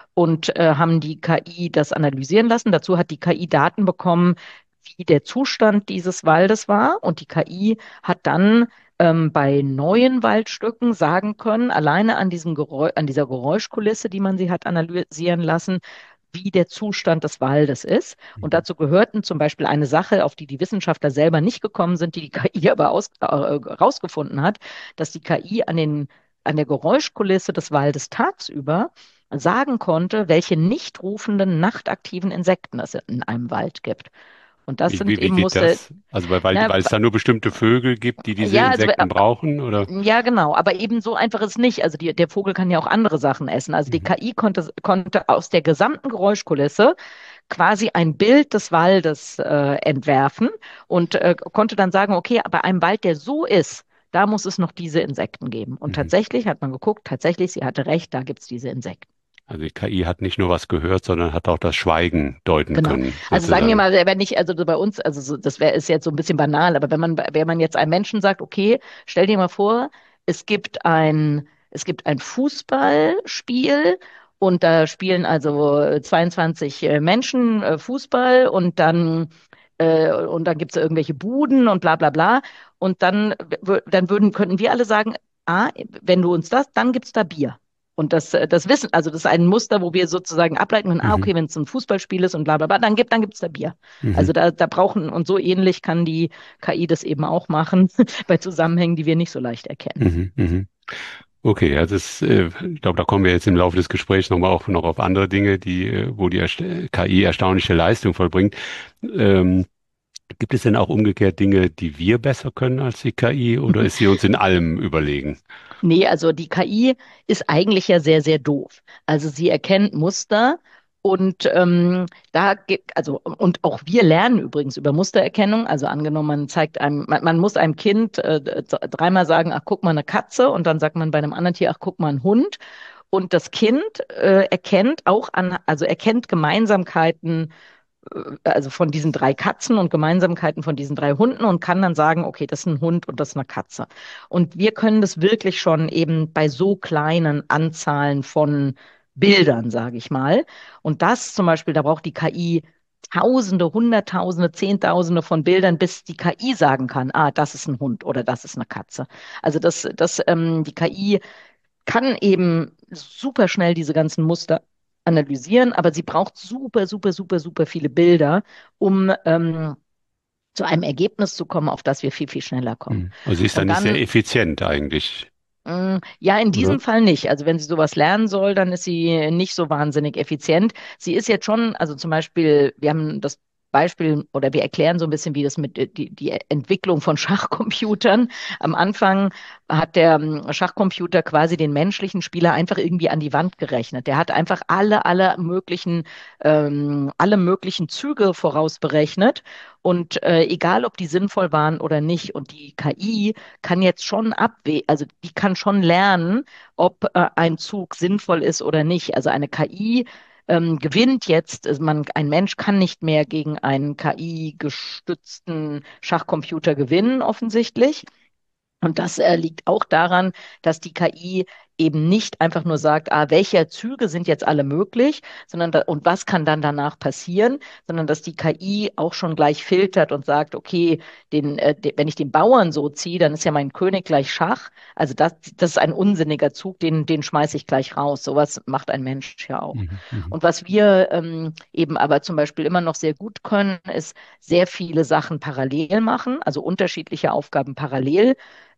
und äh, haben die K I das analysieren lassen. Dazu hat die K I Daten bekommen, wie der Zustand dieses Waldes war. Und die K I hat dann ähm, bei neuen Waldstücken sagen können, alleine an diesem Geräusch, an dieser Geräuschkulisse, die man sie hat analysieren lassen, wie der Zustand des Waldes ist. Und dazu gehörten zum Beispiel eine Sache, auf die die Wissenschaftler selber nicht gekommen sind, die die K I aber aus, äh, rausgefunden hat, dass die K I an den, an der Geräuschkulisse des Waldes tagsüber sagen konnte, welche nicht rufenden, nachtaktiven Insekten es in einem Wald gibt. Und das Wie, sind wie, wie eben geht Muster, das? Also weil, weil, na, weil es da nur bestimmte Vögel gibt, die diese ja, also Insekten brauchen, oder? ja, genau, aber eben so einfach ist nicht. Also die, der Vogel kann ja auch andere Sachen essen. Also die Mhm. K I konnte, konnte aus der gesamten Geräuschkulisse quasi ein Bild des Waldes äh, entwerfen und äh, konnte dann sagen, okay, bei einem Wald, der so ist, da muss es noch diese Insekten geben. Und Mhm. tatsächlich hat man geguckt, tatsächlich, sie hatte recht, da gibt es diese Insekten. Also die K I hat nicht nur was gehört, sondern hat auch das Schweigen deuten Genau. können, Also sagen wir sozusagen. mal, wenn nicht, also so bei uns, also so, das wäre ist jetzt so ein bisschen banal, aber wenn man, wenn man jetzt einem Menschen sagt, okay, stell dir mal vor, es gibt ein, es gibt ein Fußballspiel und da spielen also zweiundzwanzig äh, Menschen äh, Fußball und dann äh, und dann gibt es irgendwelche Buden und bla bla bla. Und dann, w- dann würden, könnten wir alle sagen, ah, wenn du uns das, dann gibt es da Bier. Und das, äh, das Wissen, also das ist ein Muster, wo wir sozusagen ableiten können, ah, Mhm. okay, wenn es ein Fußballspiel ist und bla bla bla, dann gibt, dann gibt's da Bier. Mhm. Also da, da brauchen, und so ähnlich kann die K I das eben auch machen, bei Zusammenhängen, die wir nicht so leicht erkennen. Mhm. Mhm. Okay, ja, das, äh, ich glaube, da kommen wir jetzt im Laufe des Gesprächs nochmal auch noch auf andere Dinge, die, äh, wo die Erst K I erstaunliche Leistung vollbringt. Ähm, Gibt es denn auch umgekehrt Dinge, die wir besser können als die K I, oder ist sie uns in allem überlegen? Nee, also die K I ist eigentlich ja sehr, sehr doof. Also sie erkennt Muster und ähm, da gibt, also und auch wir lernen übrigens über Mustererkennung. Also angenommen, man zeigt einem, man, man muss einem Kind äh, d- dreimal sagen, ach guck mal eine Katze und dann sagt man bei einem anderen Tier, ach guck mal ein Hund. Und das Kind äh, erkennt auch an, also erkennt Gemeinsamkeiten äh, also von diesen drei Katzen und Gemeinsamkeiten von diesen drei Hunden und kann dann sagen, okay, das ist ein Hund und das ist eine Katze. Und wir können das wirklich schon eben bei so kleinen Anzahlen von Bildern, sage ich mal. Und das zum Beispiel, da braucht die K I Tausende, Hunderttausende, Zehntausende von Bildern, bis die K I sagen kann, ah, das ist ein Hund oder das ist eine Katze. Also das, das, ähm, die K I kann eben super schnell diese ganzen Muster analysieren, aber sie braucht super, super, super, super viele Bilder, um ähm, zu einem Ergebnis zu kommen, auf das wir viel, viel schneller kommen. Hm. Also sie ist dann Und nicht sehr dann, effizient eigentlich, mh, ja, in oder? diesem Fall nicht. Also wenn sie sowas lernen soll, dann ist sie nicht so wahnsinnig effizient. Sie ist jetzt schon, also zum Beispiel, wir haben das Beispiel oder wir erklären so ein bisschen, wie das mit äh, die, die Entwicklung von Schachcomputern. Am Anfang hat der ähm, Schachcomputer quasi den menschlichen Spieler einfach irgendwie an die Wand gerechnet. Der hat einfach alle, alle möglichen, ähm, alle möglichen Züge vorausberechnet und äh, egal, ob die sinnvoll waren oder nicht. Und die K I kann jetzt schon abwägen, also die kann schon lernen, ob äh, ein Zug sinnvoll ist oder nicht. Also eine K I ähm, gewinnt jetzt, also man, ein Mensch kann nicht mehr gegen einen K I-gestützten Schachcomputer gewinnen, offensichtlich. Und das äh, liegt auch daran, dass die K I eben nicht einfach nur sagt, ah, welche Züge sind jetzt alle möglich, sondern da, und was kann dann danach passieren, sondern dass die K I auch schon gleich filtert und sagt, okay, den, äh, de, wenn ich den Bauern so ziehe, dann ist ja mein König gleich Schach. Also das, das ist ein unsinniger Zug, den, den schmeiße ich gleich raus. Sowas macht ein Mensch ja auch. Mhm. Mhm. Und was wir ähm, eben aber zum Beispiel immer noch sehr gut können, ist sehr viele Sachen parallel machen, also unterschiedliche Aufgaben parallel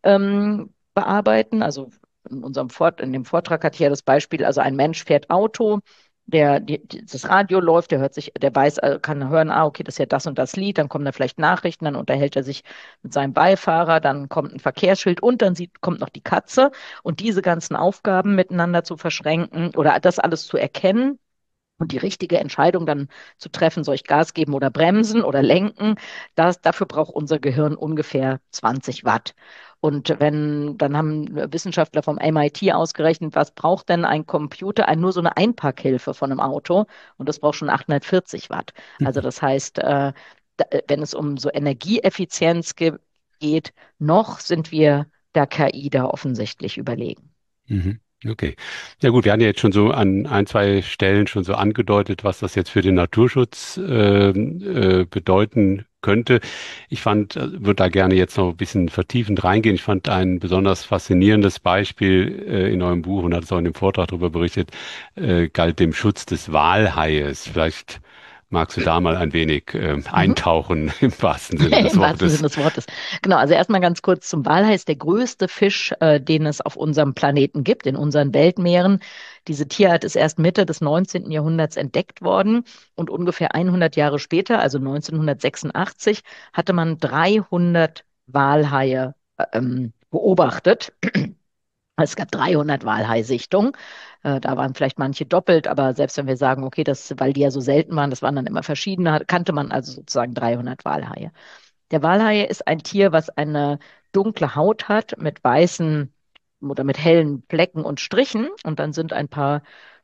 ähm, bearbeiten. Also in unserem Vort in dem Vortrag hatte ich ja das Beispiel, also ein Mensch fährt Auto, der, die, die- das Radio läuft, der hört sich, der weiß, äh, kann hören, ah, okay, das ist ja das und das Lied, dann kommen da vielleicht Nachrichten, dann unterhält er sich mit seinem Beifahrer, dann kommt ein Verkehrsschild und dann sieht, kommt noch die Katze und diese ganzen Aufgaben miteinander zu verschränken oder das alles zu erkennen und die richtige Entscheidung dann zu treffen, soll ich Gas geben oder bremsen oder lenken, das, dafür braucht unser Gehirn ungefähr zwanzig Watt. Und wenn, dann haben Wissenschaftler vom M I T ausgerechnet, was braucht denn ein Computer, ein, nur so eine Einpackhilfe von einem Auto? Und das braucht schon achthundertvierzig Watt. Also das heißt, äh, da, wenn es um so Energieeffizienz ge geht, noch sind wir der K I da offensichtlich überlegen. Mhm. Okay. Ja gut, wir haben ja jetzt schon so an ein, zwei Stellen schon so angedeutet, was das jetzt für den Naturschutz ähm, äh, bedeuten könnte. Ich fand, äh, würde da gerne jetzt noch ein bisschen vertiefend reingehen. Ich fand ein besonders faszinierendes Beispiel äh, in eurem Buch und hat es auch in dem Vortrag darüber berichtet, äh, galt dem Schutz des Walhaies. Vielleicht magst du da mal ein wenig äh, Mhm. eintauchen im wahrsten Sinne des Im wahrsten Sinne Wortes. des Wortes. Genau, also erstmal ganz kurz zum Walhai, ist der größte Fisch, äh, den es auf unserem Planeten gibt, in unseren Weltmeeren. Diese Tierart ist erst Mitte des neunzehnten. Jahrhunderts entdeckt worden und ungefähr hundert Jahre später, also neunzehnhundertsechsundachtzig, hatte man dreihundert Walhaie äh, ähm, beobachtet. Es gab dreihundert Walhaisichtungen. Äh, da waren vielleicht manche doppelt, aber selbst wenn wir sagen, okay, das, weil die ja so selten waren, das waren dann immer verschiedene, kannte man also sozusagen dreihundert Walhaie. Der Walhai ist ein Tier, was eine dunkle Haut hat mit weißen oder mit hellen Flecken und Strichen. Und dann sind ein paar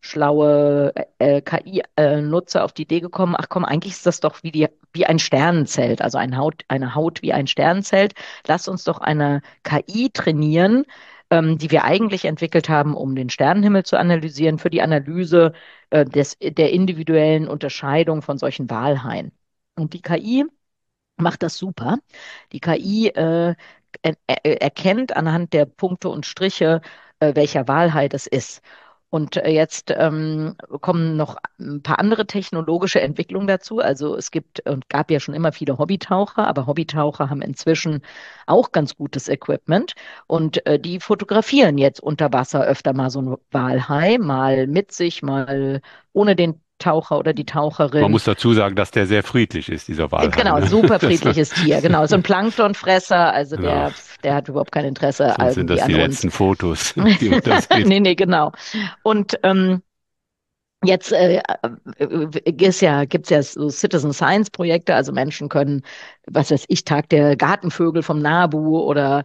schlaue äh, K I-Nutzer auf die Idee gekommen, ach komm, eigentlich ist das doch wie, die, wie ein Sternenzelt, also ein Haut, eine Haut wie ein Sternenzelt. Lass uns doch eine K I trainieren, ähm, die wir eigentlich entwickelt haben, um den Sternenhimmel zu analysieren, für die Analyse äh, des, der individuellen Unterscheidung von solchen Walhaien. Und die K I macht das super. Die K I äh, er, er, erkennt anhand der Punkte und Striche, äh, welcher Walhai das ist. Und äh, jetzt ähm, kommen noch ein paar andere technologische Entwicklungen dazu. Also es gibt und gab ja schon immer viele Hobbytaucher, aber Hobbytaucher haben inzwischen auch ganz gutes Equipment und äh, die fotografieren jetzt unter Wasser öfter mal so einen Walhai, mal mit sich, mal ohne den Taucher oder die Man Taucherin. muss dazu sagen, dass der sehr friedlich ist, dieser Äh, Walhai, Genau, ne? super Das, friedliches Tier. Genau, so ein Planktonfresser, also genau. der, der hat überhaupt kein Interesse Sonst sind irgendwie das die an uns. letzten Fotos, die man da sieht. Nee, nee, genau. Und ähm, jetzt äh, äh, ist ja, gibt's ja so Citizen Science Projekte, also Menschen können, was weiß ich, Tag der Gartenvögel vom NABU oder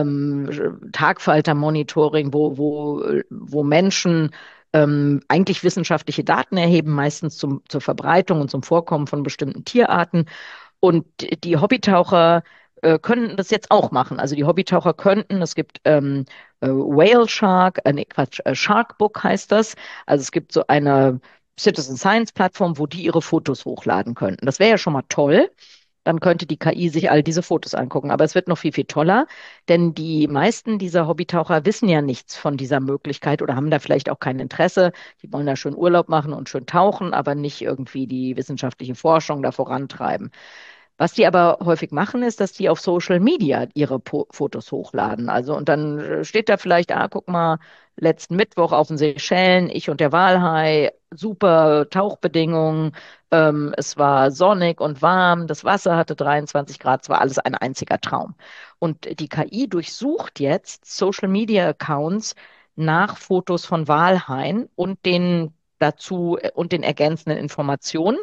ähm, Tagfalter-Monitoring, wo, wo, wo Menschen ähm, eigentlich wissenschaftliche Daten erheben, meistens zum, zur Verbreitung und zum Vorkommen von bestimmten Tierarten. Und die Hobbytaucher äh, können das jetzt auch machen. Also die Hobbytaucher könnten, es gibt ähm, äh, Whale Shark, äh, nee, Quatsch, äh, Sharkbook heißt das. Also es gibt so eine Citizen Science Plattform, wo die ihre Fotos hochladen könnten. Das wäre ja schon mal toll. Dann könnte die K I sich all diese Fotos angucken. Aber es wird noch viel, viel toller, denn die meisten dieser Hobbytaucher wissen ja nichts von dieser Möglichkeit oder haben da vielleicht auch kein Interesse. Die wollen da schön Urlaub machen und schön tauchen, aber nicht irgendwie die wissenschaftliche Forschung da vorantreiben. Was die aber häufig machen, ist, dass die auf Social Media ihre po Fotos hochladen. Also, und dann äh, steht da vielleicht, ah, guck mal, letzten Mittwoch auf den Seychellen, ich und der Walhai, super Tauchbedingungen, ähm, es war sonnig und warm, das Wasser hatte dreiundzwanzig Grad, es war alles ein einziger Traum. Und die K I durchsucht jetzt Social Media Accounts nach Fotos von Walhaien und den dazu äh, und den ergänzenden Informationen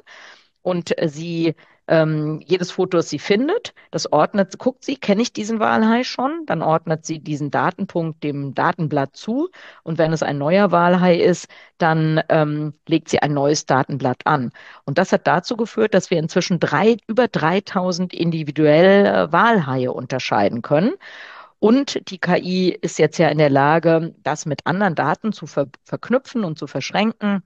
und äh, sie ähm, jedes Foto, das sie findet, das ordnet, guckt sie, kenne ich diesen Walhai schon? Dann ordnet sie diesen Datenpunkt dem Datenblatt zu und wenn es ein neuer Walhai ist, dann ähm, legt sie ein neues Datenblatt an. Und das hat dazu geführt, dass wir inzwischen drei, über dreitausend individuell äh, Walhaie unterscheiden können. Und die K I ist jetzt ja in der Lage, das mit anderen Daten zu ver verknüpfen und zu verschränken.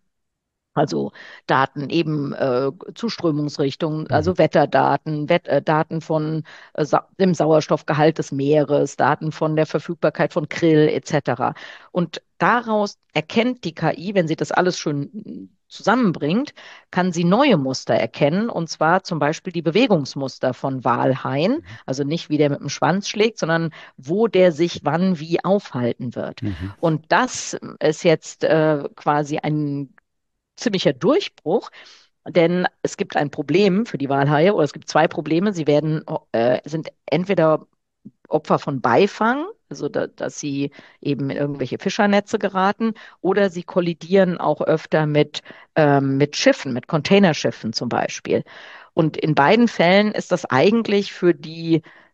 Also Daten eben äh, Zuströmungsrichtung, Mhm. also Wetterdaten, Wett, äh, Daten von äh, Sa dem Sauerstoffgehalt des Meeres, Daten von der Verfügbarkeit von Krill et cetera. Und daraus erkennt die K I, wenn sie das alles schön zusammenbringt, kann sie neue Muster erkennen, und zwar zum Beispiel die Bewegungsmuster von Walhaien, also nicht wie der mit dem Schwanz schlägt, sondern wo der sich wann wie aufhalten wird. Mhm. Und das ist jetzt äh, quasi ein ziemlicher Durchbruch, denn es gibt ein Problem für die Walhaie oder es gibt zwei Probleme. Sie werden, äh, sind entweder Opfer von Beifang, also da, dass sie eben in irgendwelche Fischernetze geraten, oder sie kollidieren auch öfter mit, ähm, mit Schiffen, mit Containerschiffen zum Beispiel. Und in beiden Fällen ist das eigentlich für die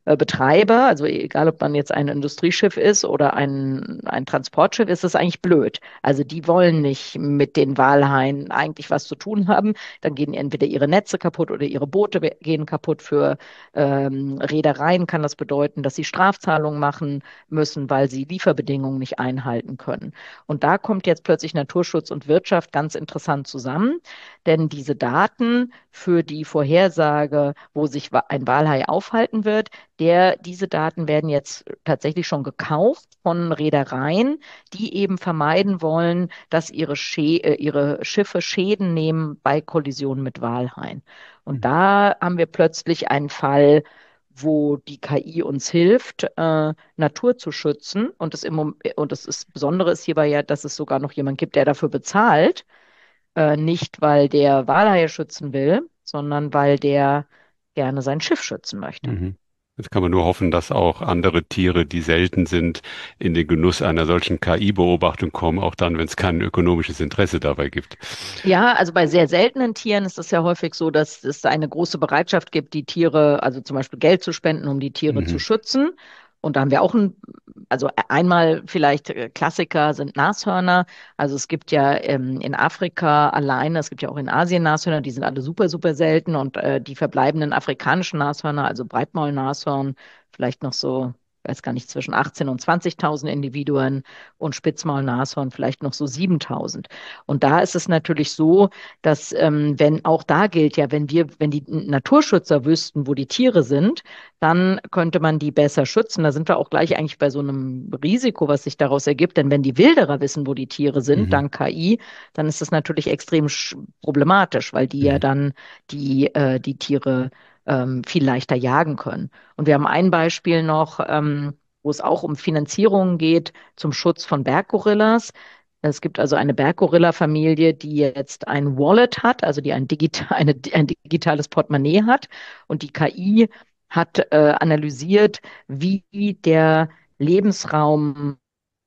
äh, Betreiber, also egal ob man jetzt ein Industrieschiff ist oder ein, ein Transportschiff, ist das eigentlich blöd. Also die wollen nicht mit den Walhaien eigentlich was zu tun haben. Dann gehen entweder ihre Netze kaputt oder ihre Boote we- gehen kaputt. Für ähm, Reedereien kann das bedeuten, dass sie Strafzahlungen machen müssen, weil sie Lieferbedingungen nicht einhalten können. Und da kommt jetzt plötzlich Naturschutz und Wirtschaft ganz interessant zusammen, denn diese Daten für die Vorhersage, wo sich wa- ein Walhai aufhalten wird, der, diese Daten werden jetzt tatsächlich schon gekauft von Reedereien, die eben vermeiden wollen, dass ihre, Schä äh, ihre Schiffe Schäden nehmen bei Kollisionen mit Walhaien. Und Mhm. da haben wir plötzlich einen Fall, wo die K I uns hilft, äh, Natur zu schützen. Und das, im, Mom- und das ist, Besondere ist hierbei ja, dass es sogar noch jemand gibt, der dafür bezahlt. Äh, nicht, weil der Walhaie schützen will, sondern weil der gerne sein Schiff schützen möchte. Mhm. Jetzt kann man nur hoffen, dass auch andere Tiere, die selten sind, in den Genuss einer solchen K I-Beobachtung kommen, auch dann, wenn es kein ökonomisches Interesse dabei gibt. Ja, also bei sehr seltenen Tieren ist es ja häufig so, dass es eine große Bereitschaft gibt, die Tiere, also zum Beispiel Geld zu spenden, um die Tiere zu Mhm. schützen. Und da haben wir auch ein, also einmal vielleicht äh, Klassiker sind Nashörner. Also es gibt ja ähm, in Afrika alleine, es gibt ja auch in Asien Nashörner, die sind alle super, super selten. Und äh, die verbleibenden afrikanischen Nashörner, also Breitmaulnashorn, vielleicht noch so, weiß gar nicht, zwischen achtzehntausend und zwanzigtausend Individuen und Spitzmaulnashorn vielleicht noch so siebentausend. Und da ist es natürlich so, dass ähm, wenn auch da gilt ja, wenn wir, wenn die Naturschützer wüssten, wo die Tiere sind, dann könnte man die besser schützen. Da sind wir auch gleich eigentlich bei so einem Risiko, was sich daraus ergibt. Denn wenn die Wilderer wissen, wo die Tiere sind, Mhm. dank K I, dann ist das natürlich extrem sch- problematisch, weil die ja Mhm. dann die, äh, die Tiere ähm, viel leichter jagen können. Und wir haben ein Beispiel noch, ähm, wo es auch um Finanzierungen geht zum Schutz von Berggorillas. Es gibt also eine Berggorilla-Familie, die jetzt ein Wallet hat, also die ein, digital, eine, ein digitales Portemonnaie hat. Und die K I hat äh, analysiert, wie der Lebensraum,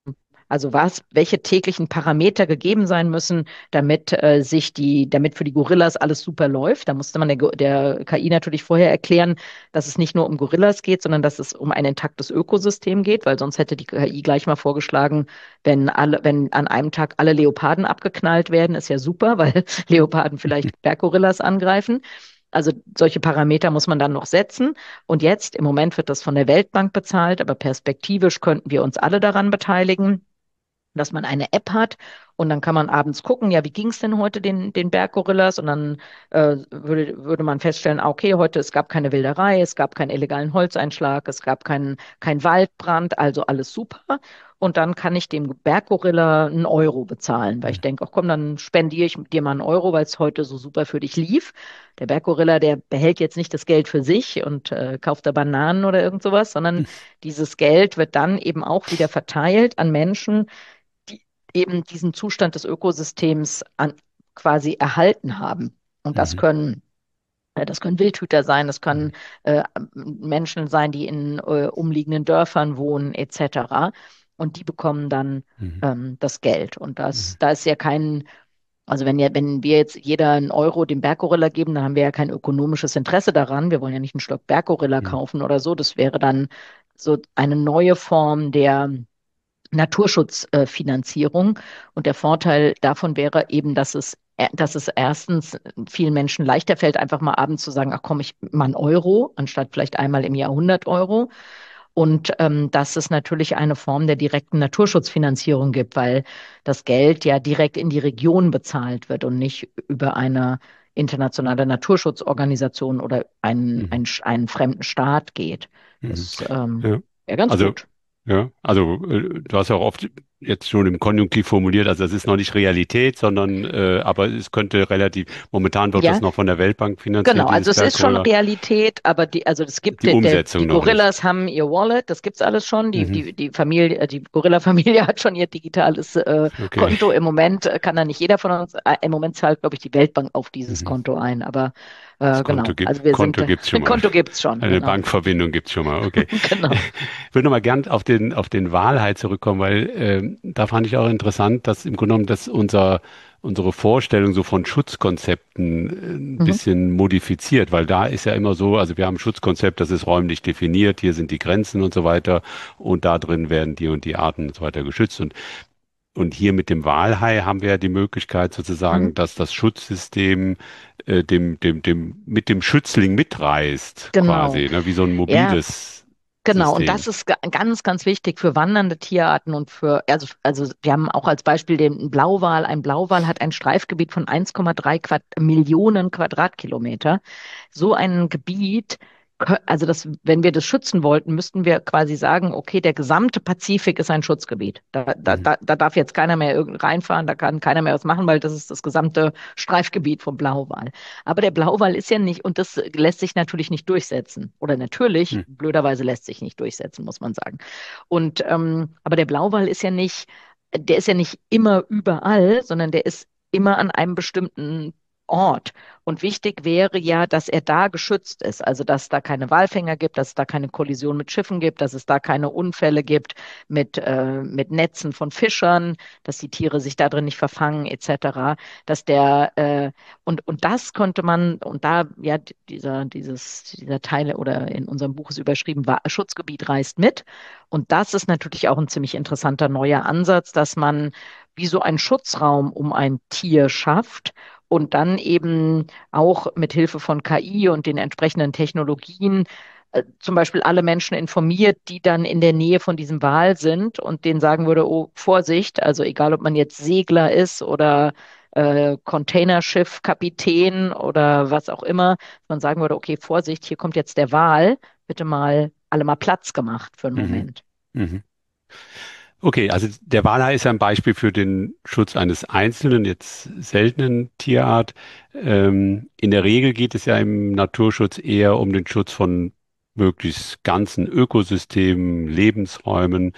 also was, welche täglichen Parameter gegeben sein müssen, damit äh, sich die, damit für die Gorillas alles super läuft. Da musste man der, Go- der K I natürlich vorher erklären, dass es nicht nur um Gorillas geht, sondern dass es um ein intaktes Ökosystem geht, weil sonst hätte die K I gleich mal vorgeschlagen, wenn alle, wenn an einem Tag alle Leoparden abgeknallt werden, ist ja super, weil Leoparden vielleicht Berggorillas angreifen. Also solche Parameter muss man dann noch setzen. Und jetzt, im Moment wird das von der Weltbank bezahlt, aber perspektivisch könnten wir uns alle daran beteiligen, dass man eine App hat und dann kann man abends gucken, ja, wie ging es denn heute den, den Berggorillas? Und dann äh, würde, würde man feststellen, ah, okay, heute es gab keine Wilderei, es gab keinen illegalen Holzeinschlag, es gab keinen kein Waldbrand, also alles super. Und dann kann ich dem Berggorilla einen Euro bezahlen, weil ich denke, ach komm, dann spendiere ich dir mal einen Euro, weil es heute so super für dich lief. Der Berggorilla, der behält jetzt nicht das Geld für sich und äh, kauft da Bananen oder irgend sowas, sondern dieses Geld wird dann eben auch wieder verteilt an Menschen, die eben diesen Zustand des Ökosystems an, quasi erhalten haben. Und das Mhm. können, äh, das können Wildhüter sein, das Mhm. können äh, Menschen sein, die in äh, umliegenden Dörfern wohnen, et cetera. Und die bekommen dann Mhm. ähm, das Geld. Und Mhm. das, da ist ja kein, also wenn ja, wenn wir jetzt jeder einen Euro dem Berggorilla geben, dann haben wir ja kein ökonomisches Interesse daran. Wir wollen ja nicht einen Stock Berggorilla Mhm. kaufen oder so. Das wäre dann so eine neue Form der Naturschutzfinanzierung. Und der Vorteil davon wäre eben, dass es, äh, dass es erstens vielen Menschen leichter fällt, einfach mal abends zu sagen, ach komm, ich mal einen Euro, anstatt vielleicht einmal im Jahr hundert Euro. Und ähm, dass es natürlich eine Form der direkten Naturschutzfinanzierung gibt, weil das Geld ja direkt in die Region bezahlt wird und nicht über eine internationale Naturschutzorganisation oder einen, Mhm. einen, einen fremden Staat geht. Mhm. Das ähm, Ja. wäre ganz Also, gut. ja, also äh, du hast ja auch oft jetzt schon im Konjunktiv formuliert, also es ist noch nicht Realität, sondern äh, aber es könnte relativ, momentan wird das Ja, noch von der Weltbank genau, finanziert, dieses also es ist schon Bergkorridor, Realität, aber die, also es gibt, die der, der, Umsetzung die noch nicht. Gorillas haben ihr Wallet, das gibt's alles schon. Die, Mhm. die, die Familie, äh, die Gorilla-Familie hat schon ihr digitales äh, Okay, Konto. Im Moment äh, kann da nicht jeder von uns, äh, im Moment zahlt, glaube ich, die Weltbank auf dieses mhm. Konto ein. Aber Das äh, Konto genau, gibt, also wir sind, Konto äh, gibt's schon ein mal. Konto gibt's schon, Eine genau. Bankverbindung gibt's schon mal. Okay. Genau. Ich würde noch mal gern auf den, auf den Walhai zurückkommen, weil äh, ähm, da fand ich auch interessant, dass im Grunde genommen, dass unser, unsere Vorstellung so von Schutzkonzepten äh, ein Mhm. bisschen modifiziert, weil da ist ja immer so, also wir haben ein Schutzkonzept, das ist räumlich definiert, hier sind die Grenzen und so weiter und da drin werden die und die Arten und so weiter geschützt. Und, und hier mit dem Walhai haben wir ja die Möglichkeit Mhm. sozusagen, dass das Schutzsystem äh, dem, dem, dem, mit dem Schützling mitreist, Genau. quasi, ne, wie so ein Ja, mobiles genau. Und System. das ist ga- ganz, ganz wichtig für wandernde Tierarten und für, also, also wir haben auch als Beispiel den Blauwal. Ein Blauwal hat ein Streifgebiet von eins Komma drei Quad Millionen Quadratkilometer. So ein Gebiet, kö- also das, wenn wir das schützen wollten, müssten wir quasi sagen, okay, der gesamte Pazifik ist ein Schutzgebiet. Da, da, Mhm. da, da darf jetzt keiner mehr irgend reinfahren, da kann keiner mehr was machen, weil das ist das gesamte Streifgebiet vom Blauwal. Aber der Blauwal ist ja nicht, und das lässt sich natürlich nicht durchsetzen. Oder natürlich, Mhm. blöderweise lässt sich nicht durchsetzen, muss man sagen. Und ähm, aber der Blauwal ist ja nicht, der ist ja nicht immer überall, sondern der ist immer an einem bestimmten Ort. Und wichtig wäre ja, dass er da geschützt ist. Also, dass da keine Walfänger gibt, dass es da keine Kollision mit Schiffen gibt, dass es da keine Unfälle gibt mit, äh, mit Netzen von Fischern, dass die Tiere sich da drin nicht verfangen, et cetera. Dass der, äh, und, und das konnte man, und da, ja, dieser, dieses, dieser Teil oder in unserem Buch ist überschrieben, Wa- Schutzgebiet reist mit. Und das ist natürlich auch ein ziemlich interessanter neuer Ansatz, dass man wie so einen Schutzraum um ein Tier schafft und dann eben auch mit Hilfe von K I und den entsprechenden Technologien äh, zum Beispiel alle Menschen informiert, die dann in der Nähe von diesem Wal sind und denen sagen würde, oh, Vorsicht, also egal ob man jetzt Segler ist oder äh, Containerschiff-Kapitän oder was auch immer, man sagen würde, okay, Vorsicht, hier kommt jetzt der Wal, bitte mal alle mal Platz gemacht für einen Mhm. Moment. Mhm. Okay, also der Walhai ist ja ein Beispiel für den Schutz eines einzelnen, jetzt seltenen Tierart. Ähm, in der Regel geht es ja im Naturschutz eher um den Schutz von möglichst ganzen Ökosystemen, Lebensräumen.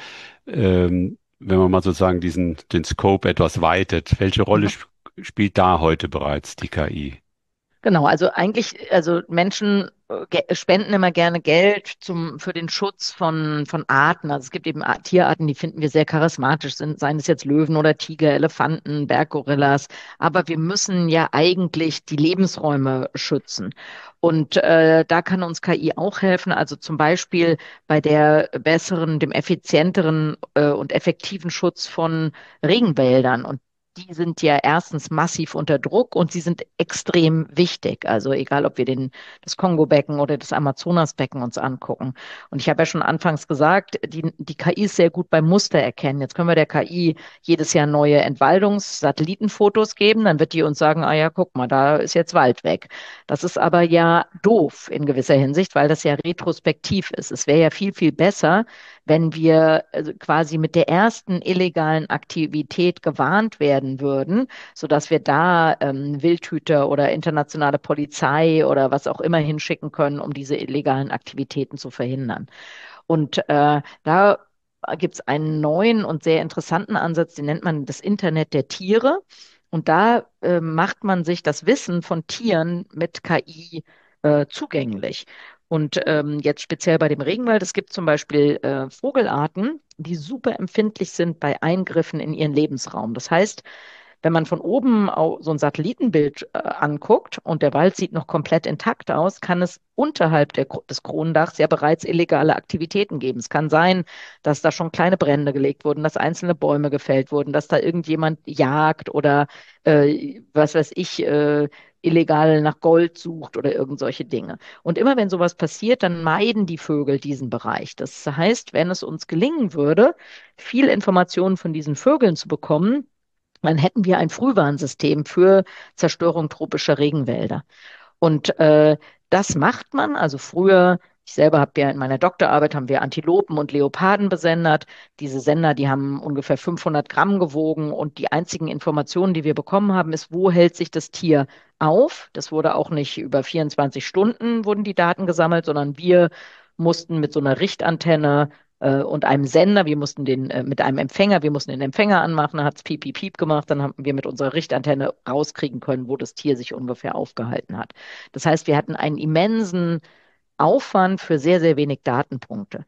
Ähm, wenn man mal sozusagen diesen, den Scope etwas weitet, welche Rolle Mhm. sp spielt da heute bereits die K I? Genau, also eigentlich, also Menschen äh, ge- spenden immer gerne Geld zum, für den Schutz von, von Arten. Also es gibt eben Ar- Tierarten, die finden wir sehr charismatisch, sind, seien es jetzt Löwen oder Tiger, Elefanten, Berggorillas. Aber wir müssen ja eigentlich die Lebensräume schützen. Und äh, da kann uns K I auch helfen. Also zum Beispiel bei der besseren, dem effizienteren äh, und effektiven Schutz von Regenwäldern. Und die sind ja erstens massiv unter Druck und sie sind extrem wichtig. Also egal, ob wir den, das Kongo-Becken oder das Amazonasbecken uns angucken. Und ich habe ja schon anfangs gesagt, die, die K I ist sehr gut beim Muster erkennen. Jetzt können wir der K I jedes Jahr neue Entwaldungs-Satellitenfotos geben. Dann wird die uns sagen, ah ja, guck mal, da ist jetzt Wald weg. Das ist aber ja doof in gewisser Hinsicht, weil das ja retrospektiv ist. Es wäre ja viel, viel besser, wenn wir also quasi mit der ersten illegalen Aktivität gewarnt werden würden, sodass wir da ähm, Wildhüter oder internationale Polizei oder was auch immer hinschicken können, um diese illegalen Aktivitäten zu verhindern. Und äh, da gibt es einen neuen und sehr interessanten Ansatz, den nennt man das Internet der Tiere. Und da äh, macht man sich das Wissen von Tieren mit K I äh, zugänglich. Und ähm, jetzt speziell bei dem Regenwald, es gibt zum Beispiel äh, Vogelarten, die super empfindlich sind bei Eingriffen in ihren Lebensraum. Das heißt, wenn man von oben au- so ein Satellitenbild äh, anguckt und der Wald sieht noch komplett intakt aus, kann es unterhalb der, Kro- des Kronendachs ja bereits illegale Aktivitäten geben. Es kann sein, dass da schon kleine Brände gelegt wurden, dass einzelne Bäume gefällt wurden, dass da irgendjemand jagt oder äh, was weiß ich, äh, illegal nach Gold sucht oder irgend solche Dinge. Und immer wenn sowas passiert, dann meiden die Vögel diesen Bereich. Das heißt, wenn es uns gelingen würde, viel Informationen von diesen Vögeln zu bekommen, dann hätten wir ein Frühwarnsystem für Zerstörung tropischer Regenwälder. Und äh, das macht man. Also früher, ich selber habe ja in meiner Doktorarbeit haben wir Antilopen und Leoparden besendert. Diese Sender, die haben ungefähr fünfhundert Gramm gewogen und die einzigen Informationen, die wir bekommen haben, ist, wo hält sich das Tier auf? Das wurde auch nicht über vierundzwanzig Stunden wurden die Daten gesammelt, sondern wir mussten mit so einer Richtantenne äh, und einem Sender, wir mussten den äh, mit einem Empfänger, wir mussten den Empfänger anmachen, dann hat es piep, piep, piep gemacht, dann haben wir mit unserer Richtantenne rauskriegen können, wo das Tier sich ungefähr aufgehalten hat. Das heißt, wir hatten einen immensen Aufwand für sehr, sehr wenig Datenpunkte.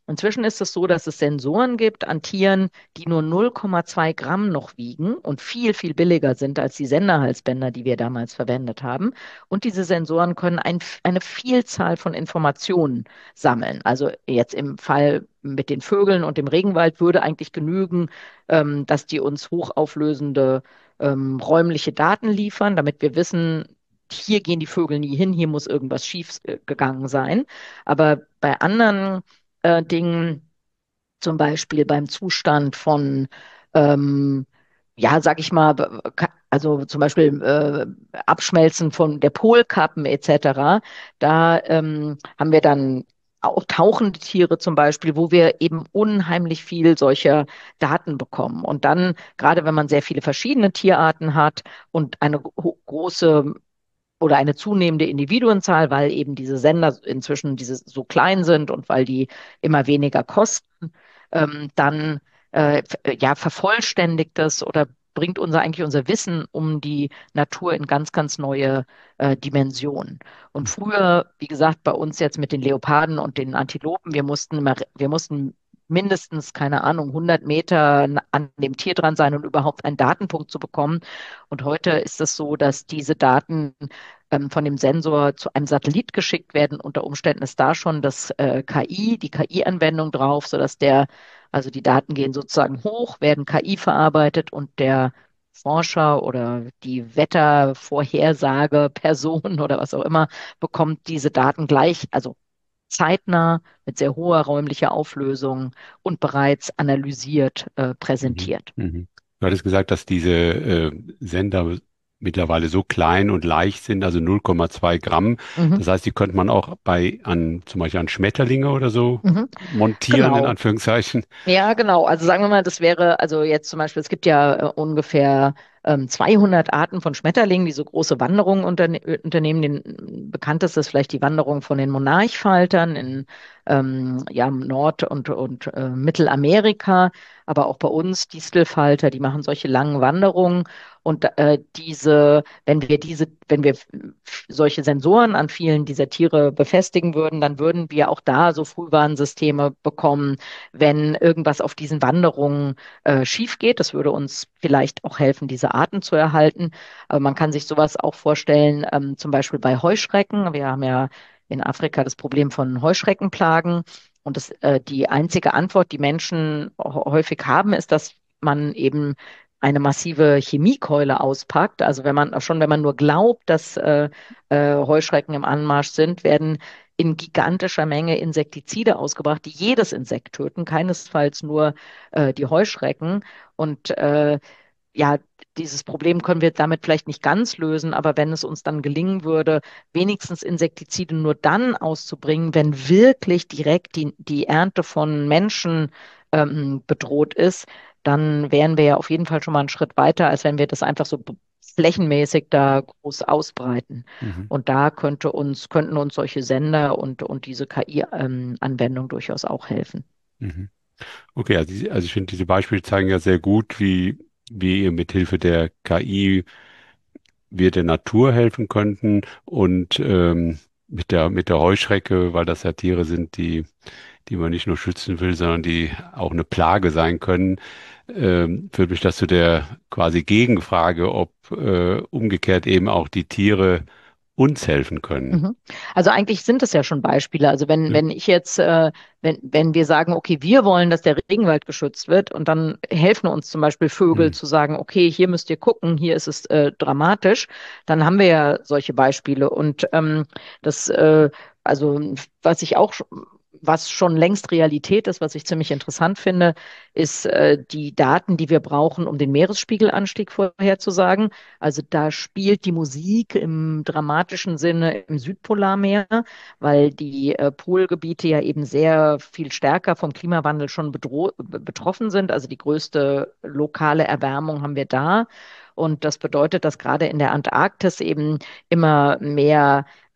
Inzwischen ist es so, dass es Sensoren gibt an Tieren, die nur null Komma zwei Gramm noch wiegen und viel, viel billiger sind als die Senderhalsbänder, die wir damals verwendet haben. Und diese Sensoren können ein, eine Vielzahl von Informationen sammeln. Also jetzt im Fall mit den Vögeln und dem Regenwald würde eigentlich genügen, ähm, dass die uns hochauflösende ähm, räumliche Daten liefern, damit wir wissen, hier gehen die Vögel nie hin, hier muss irgendwas schief äh, gegangen sein. Aber bei anderen äh, Dingen, zum Beispiel beim Zustand von, ähm, ja, sag ich mal, be- ka- also zum Beispiel äh, Abschmelzen von der Polkappen et cetera. Da ähm, haben wir dann auch tauchende Tiere zum Beispiel, wo wir eben unheimlich viel solcher Daten bekommen. Und dann, gerade wenn man sehr viele verschiedene Tierarten hat und eine gro- große oder eine zunehmende Individuenzahl, weil eben diese Sender inzwischen diese so klein sind und weil die immer weniger kosten, ähm, dann äh, f- äh, ja, vervollständigt das oder bringt unser eigentlich unser Wissen um die Natur in ganz, ganz neue äh, Dimensionen. Und früher, wie gesagt, bei uns jetzt mit den Leoparden und den Antilopen, wir mussten immer, wir mussten mindestens, keine Ahnung, hundert Meter an dem Tier dran sein, um überhaupt einen Datenpunkt zu bekommen. Und heute ist es so, dass diese Daten ähm, von dem Sensor zu einem Satellit geschickt werden. Unter Umständen ist da schon das äh, K I, die K I-Anwendung drauf, sodass der, also die Daten gehen sozusagen hoch, werden K I verarbeitet und der Forscher oder die Wettervorhersageperson oder was auch immer bekommt diese Daten gleich, also zeitnah mit sehr hoher räumlicher Auflösung und bereits analysiert äh, Mhm. präsentiert. Mhm. Du hattest gesagt, dass diese äh, Sender mittlerweile so klein und leicht sind, also null Komma zwei Gramm. Mhm, Das heißt, die könnte man auch bei an zum Beispiel an Schmetterlinge oder so mhm, montieren, in genau. Anführungszeichen. Ja, genau. Also sagen wir mal, das wäre, also jetzt zum Beispiel, es gibt ja äh, ungefähr ähm, zweihundert Arten von Schmetterlingen, die so große Wanderungen unterne unternehmen. Den äh, bekannteste ist vielleicht die Wanderung von den Monarchfaltern in ähm, ja, Nord- und, und äh, Mittelamerika, aber auch bei uns Distelfalter, die machen solche langen Wanderungen. Und äh, diese, wenn wir diese, wenn wir solche Sensoren an vielen dieser Tiere befestigen würden, dann würden wir auch da so Frühwarnsysteme bekommen, wenn irgendwas auf diesen Wanderungen äh, schief geht. Das würde uns vielleicht auch helfen, diese Arten zu erhalten. Aber man kann sich sowas auch vorstellen, ähm, zum Beispiel bei Heuschrecken. Wir haben ja in Afrika das Problem von Heuschreckenplagen. Und das, äh, die einzige Antwort, die Menschen häufig haben, ist, dass man eben eine massive Chemiekeule auspackt. Also wenn man schon, wenn man nur glaubt, dass äh, äh, Heuschrecken im Anmarsch sind, werden in gigantischer Menge Insektizide ausgebracht, die jedes Insekt töten, keinesfalls nur äh, die Heuschrecken. Und äh, ja, dieses Problem können wir damit vielleicht nicht ganz lösen, aber wenn es uns dann gelingen würde, wenigstens Insektizide nur dann auszubringen, wenn wirklich direkt die, die Ernte von Menschen ähm, bedroht ist, dann wären wir ja auf jeden Fall schon mal einen Schritt weiter, als wenn wir das einfach so b- flächenmäßig da groß ausbreiten. Mhm. Und da könnte uns, könnten uns solche Sender und, und diese K I-Anwendung durchaus auch helfen. Mhm. Okay, also, die- also ich finde, diese Beispiele zeigen ja sehr gut, wie, wie ihr mithilfe der K I wir der Natur helfen könnten und ähm, mit der, mit der Heuschrecke, weil das ja Tiere sind, die, die man nicht nur schützen will, sondern die auch eine Plage sein können, ähm, führt mich das zu der quasi Gegenfrage, ob äh, umgekehrt eben auch die Tiere uns helfen können. Mhm. Also eigentlich sind es ja schon Beispiele. Also wenn, Ja. wenn ich jetzt, äh, wenn, wenn wir sagen, okay, wir wollen, dass der Regenwald geschützt wird und dann helfen uns zum Beispiel Vögel Hm. zu sagen, okay, hier müsst ihr gucken, hier ist es äh, dramatisch, dann haben wir ja solche Beispiele. Und ähm, das, äh, also was ich auch, sch- was schon längst Realität ist, was ich ziemlich interessant finde, ist äh, die Daten, die wir brauchen, um den Meeresspiegelanstieg vorherzusagen. Also da spielt die Musik im dramatischen Sinne im Südpolarmeer, weil die äh, Polgebiete ja eben sehr viel stärker vom Klimawandel schon bedroh be- betroffen sind. Also die größte lokale Erwärmung haben wir da. Und das bedeutet, dass gerade in der Antarktis eben immer mehr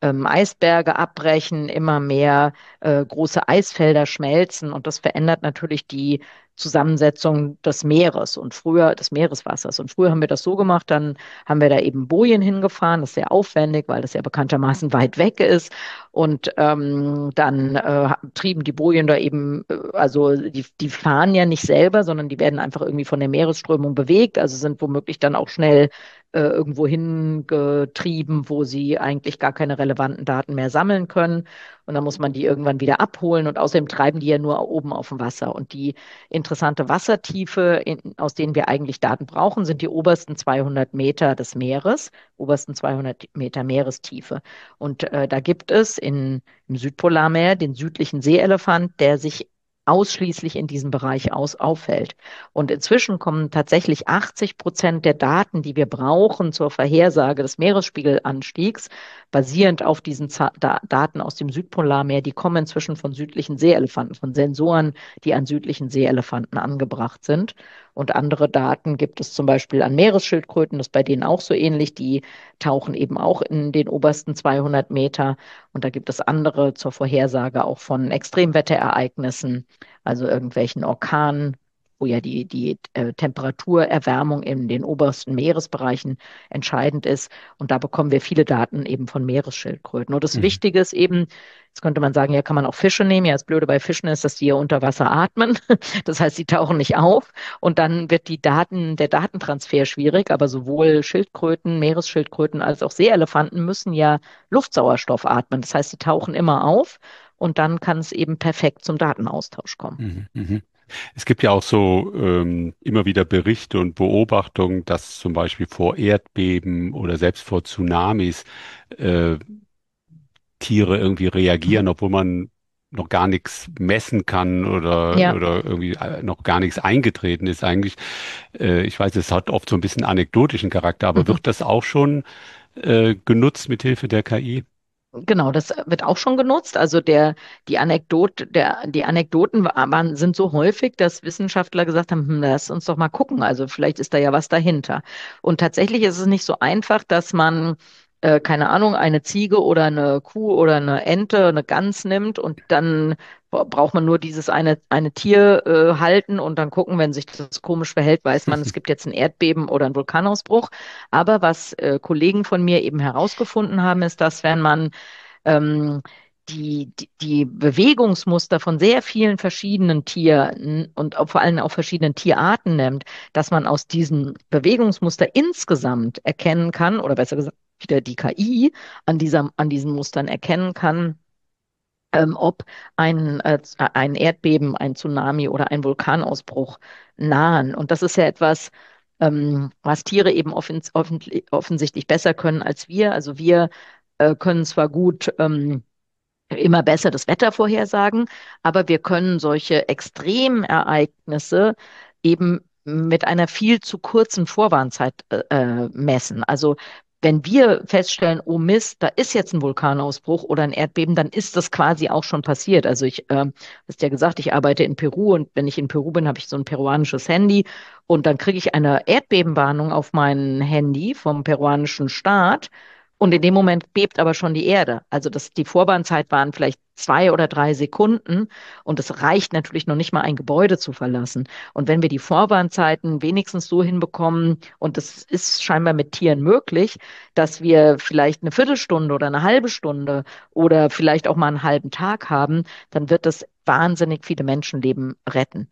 ähm, Eisberge abbrechen, immer mehr äh, große Eisfelder schmelzen und das verändert natürlich die Zusammensetzung des Meeres und früher des Meereswassers. Und früher haben wir das so gemacht, dann haben wir da eben Bojen hingefahren, das ist sehr aufwendig, weil das ja bekanntermaßen weit weg ist. Und ähm, dann äh, trieben die Bojen da eben, äh, also die, die fahren ja nicht selber, sondern die werden einfach irgendwie von der Meeresströmung bewegt, also sind womöglich dann auch schnell äh, irgendwo hingetrieben, wo sie eigentlich gar keine relevanten Daten mehr sammeln können. Und dann muss man die irgendwann wieder abholen. Und außerdem treiben die ja nur oben auf dem Wasser. Und die interessante Wassertiefe, in, aus denen wir eigentlich Daten brauchen, sind die obersten zweihundert Meter des Meeres, obersten zweihundert Meter Meerestiefe. Und äh, da gibt es in, im Südpolarmeer den südlichen Seeelefant, der sich ausschließlich in diesem Bereich aus aufhält. Und inzwischen kommen tatsächlich achtzig Prozent der Daten, die wir brauchen zur Vorhersage des Meeresspiegelanstiegs, basierend auf diesen Za da Daten aus dem Südpolarmeer, die kommen inzwischen von südlichen Seeelefanten, von Sensoren, die an südlichen Seeelefanten angebracht sind. Und andere Daten gibt es zum Beispiel an Meeresschildkröten, das ist bei denen auch so ähnlich. Die tauchen eben auch in den obersten zweihundert Meter. Und da gibt es andere zur Vorhersage auch von Extremwetterereignissen, also irgendwelchen Orkanen, wo ja die, die äh, Temperaturerwärmung in den obersten Meeresbereichen entscheidend ist. Und da bekommen wir viele Daten eben von Meeresschildkröten. Und das Mhm. Wichtige ist eben, jetzt könnte man sagen, ja, kann man auch Fische nehmen. Ja, das Blöde bei Fischen ist, dass die ja unter Wasser atmen. Das heißt, sie tauchen nicht auf. Und dann wird die Daten, der Datentransfer schwierig. Aber sowohl Schildkröten, Meeresschildkröten als auch Seeelefanten müssen ja Luftsauerstoff atmen. Das heißt, sie tauchen immer auf. Und dann kann es eben perfekt zum Datenaustausch kommen. Mhm. Mhm. Es gibt ja auch so ähm, immer wieder Berichte und Beobachtungen, dass zum Beispiel vor Erdbeben oder selbst vor Tsunamis äh, Tiere irgendwie reagieren, obwohl man noch gar nichts messen kann oder, Ja. oder irgendwie äh, noch gar nichts eingetreten ist eigentlich. Äh, ich weiß, es hat oft so ein bisschen anekdotischen Charakter, aber Mhm. wird das auch schon äh, genutzt mit Hilfe der K I? Genau, das wird auch schon genutzt. Also der, die Anekdote, der, die Anekdoten waren, sind so häufig, dass Wissenschaftler gesagt haben, hm, lass uns doch mal gucken. Also vielleicht ist da ja was dahinter. Und tatsächlich ist es nicht so einfach, dass man, äh, keine Ahnung, eine Ziege oder eine Kuh oder eine Ente, eine Gans nimmt und dann bra- braucht man nur dieses eine, eine Tier, äh, halten und dann gucken, wenn sich das komisch verhält, weiß man, es gibt jetzt ein Erdbeben oder einen Vulkanausbruch. Aber was äh, Kollegen von mir eben herausgefunden haben, ist, dass wenn man ähm, die, die, die Bewegungsmuster von sehr vielen verschiedenen Tieren und auch vor allem auch verschiedenen Tierarten nimmt, dass man aus diesem Bewegungsmuster insgesamt erkennen kann, oder besser gesagt, wieder die K I an dieser, an diesen Mustern erkennen kann, ähm, ob ein, äh, ein Erdbeben, ein Tsunami oder ein Vulkanausbruch nahen. Und das ist ja etwas, ähm, was Tiere eben offens offentlich- offensichtlich besser können als wir. Also wir äh, können zwar gut ähm, immer besser das Wetter vorhersagen, aber wir können solche Extremereignisse eben mit einer viel zu kurzen Vorwarnzeit äh, äh, messen. Also wenn wir feststellen, oh Mist, da ist jetzt ein Vulkanausbruch oder ein Erdbeben, dann ist das quasi auch schon passiert. Also ich, äh, hast ja gesagt, ich arbeite in Peru und wenn ich in Peru bin, habe ich so ein peruanisches Handy und dann kriege ich eine Erdbebenwarnung auf mein Handy vom peruanischen Staat. Und in dem Moment bebt aber schon die Erde. Also das, die Vorwarnzeit waren vielleicht zwei oder drei Sekunden und es reicht natürlich noch nicht mal ein Gebäude zu verlassen. Und wenn wir die Vorwarnzeiten wenigstens so hinbekommen, und das ist scheinbar mit Tieren möglich, dass wir vielleicht eine Viertelstunde oder eine halbe Stunde oder vielleicht auch mal einen halben Tag haben, dann wird das wahnsinnig viele Menschenleben retten.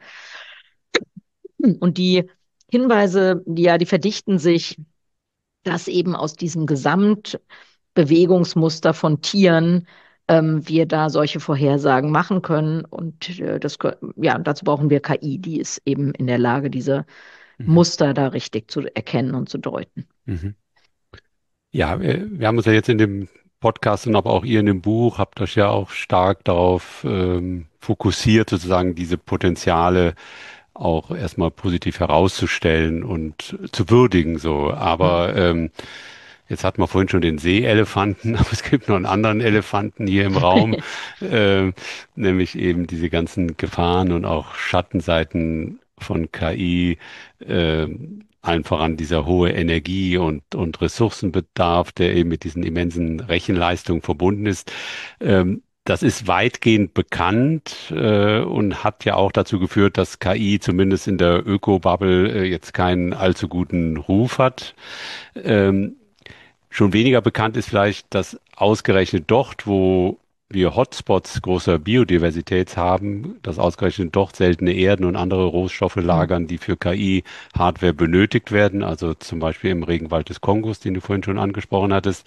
Und die Hinweise, die ja, die verdichten sich, dass eben aus diesem Gesamtbewegungsmuster von Tieren ähm, wir da solche Vorhersagen machen können. Und äh, das, kö- ja, dazu brauchen wir K I, die ist eben in der Lage, diese Mhm. Muster da richtig zu erkennen und zu deuten. Mhm. Ja, wir, wir haben uns ja jetzt in dem Podcast und aber auch ihr in dem Buch habt euch ja auch stark darauf ähm, fokussiert, sozusagen diese Potenziale auch erstmal positiv herauszustellen und zu würdigen, so. Hm. Aber ähm, jetzt hatten wir vorhin schon den Seeelefanten, aber es gibt noch einen anderen Elefanten hier im Raum, ähm, nämlich eben diese ganzen Gefahren und auch Schattenseiten von K I. Ähm, allen voran dieser hohe Energie- und, und Ressourcenbedarf, der eben mit diesen immensen Rechenleistungen verbunden ist. Ähm, das ist weitgehend bekannt äh, und hat ja auch dazu geführt, dass K I zumindest in der Öko-Bubble äh, jetzt keinen allzu guten Ruf hat. Ähm, Schon weniger bekannt ist vielleicht, dass ausgerechnet dort, wo wir Hotspots großer Biodiversität haben, dass ausgerechnet dort seltene Erden und andere Rohstoffe Mhm. lagern, die für K I-Hardware benötigt werden, also zum Beispiel im Regenwald des Kongos, den du vorhin schon angesprochen hattest.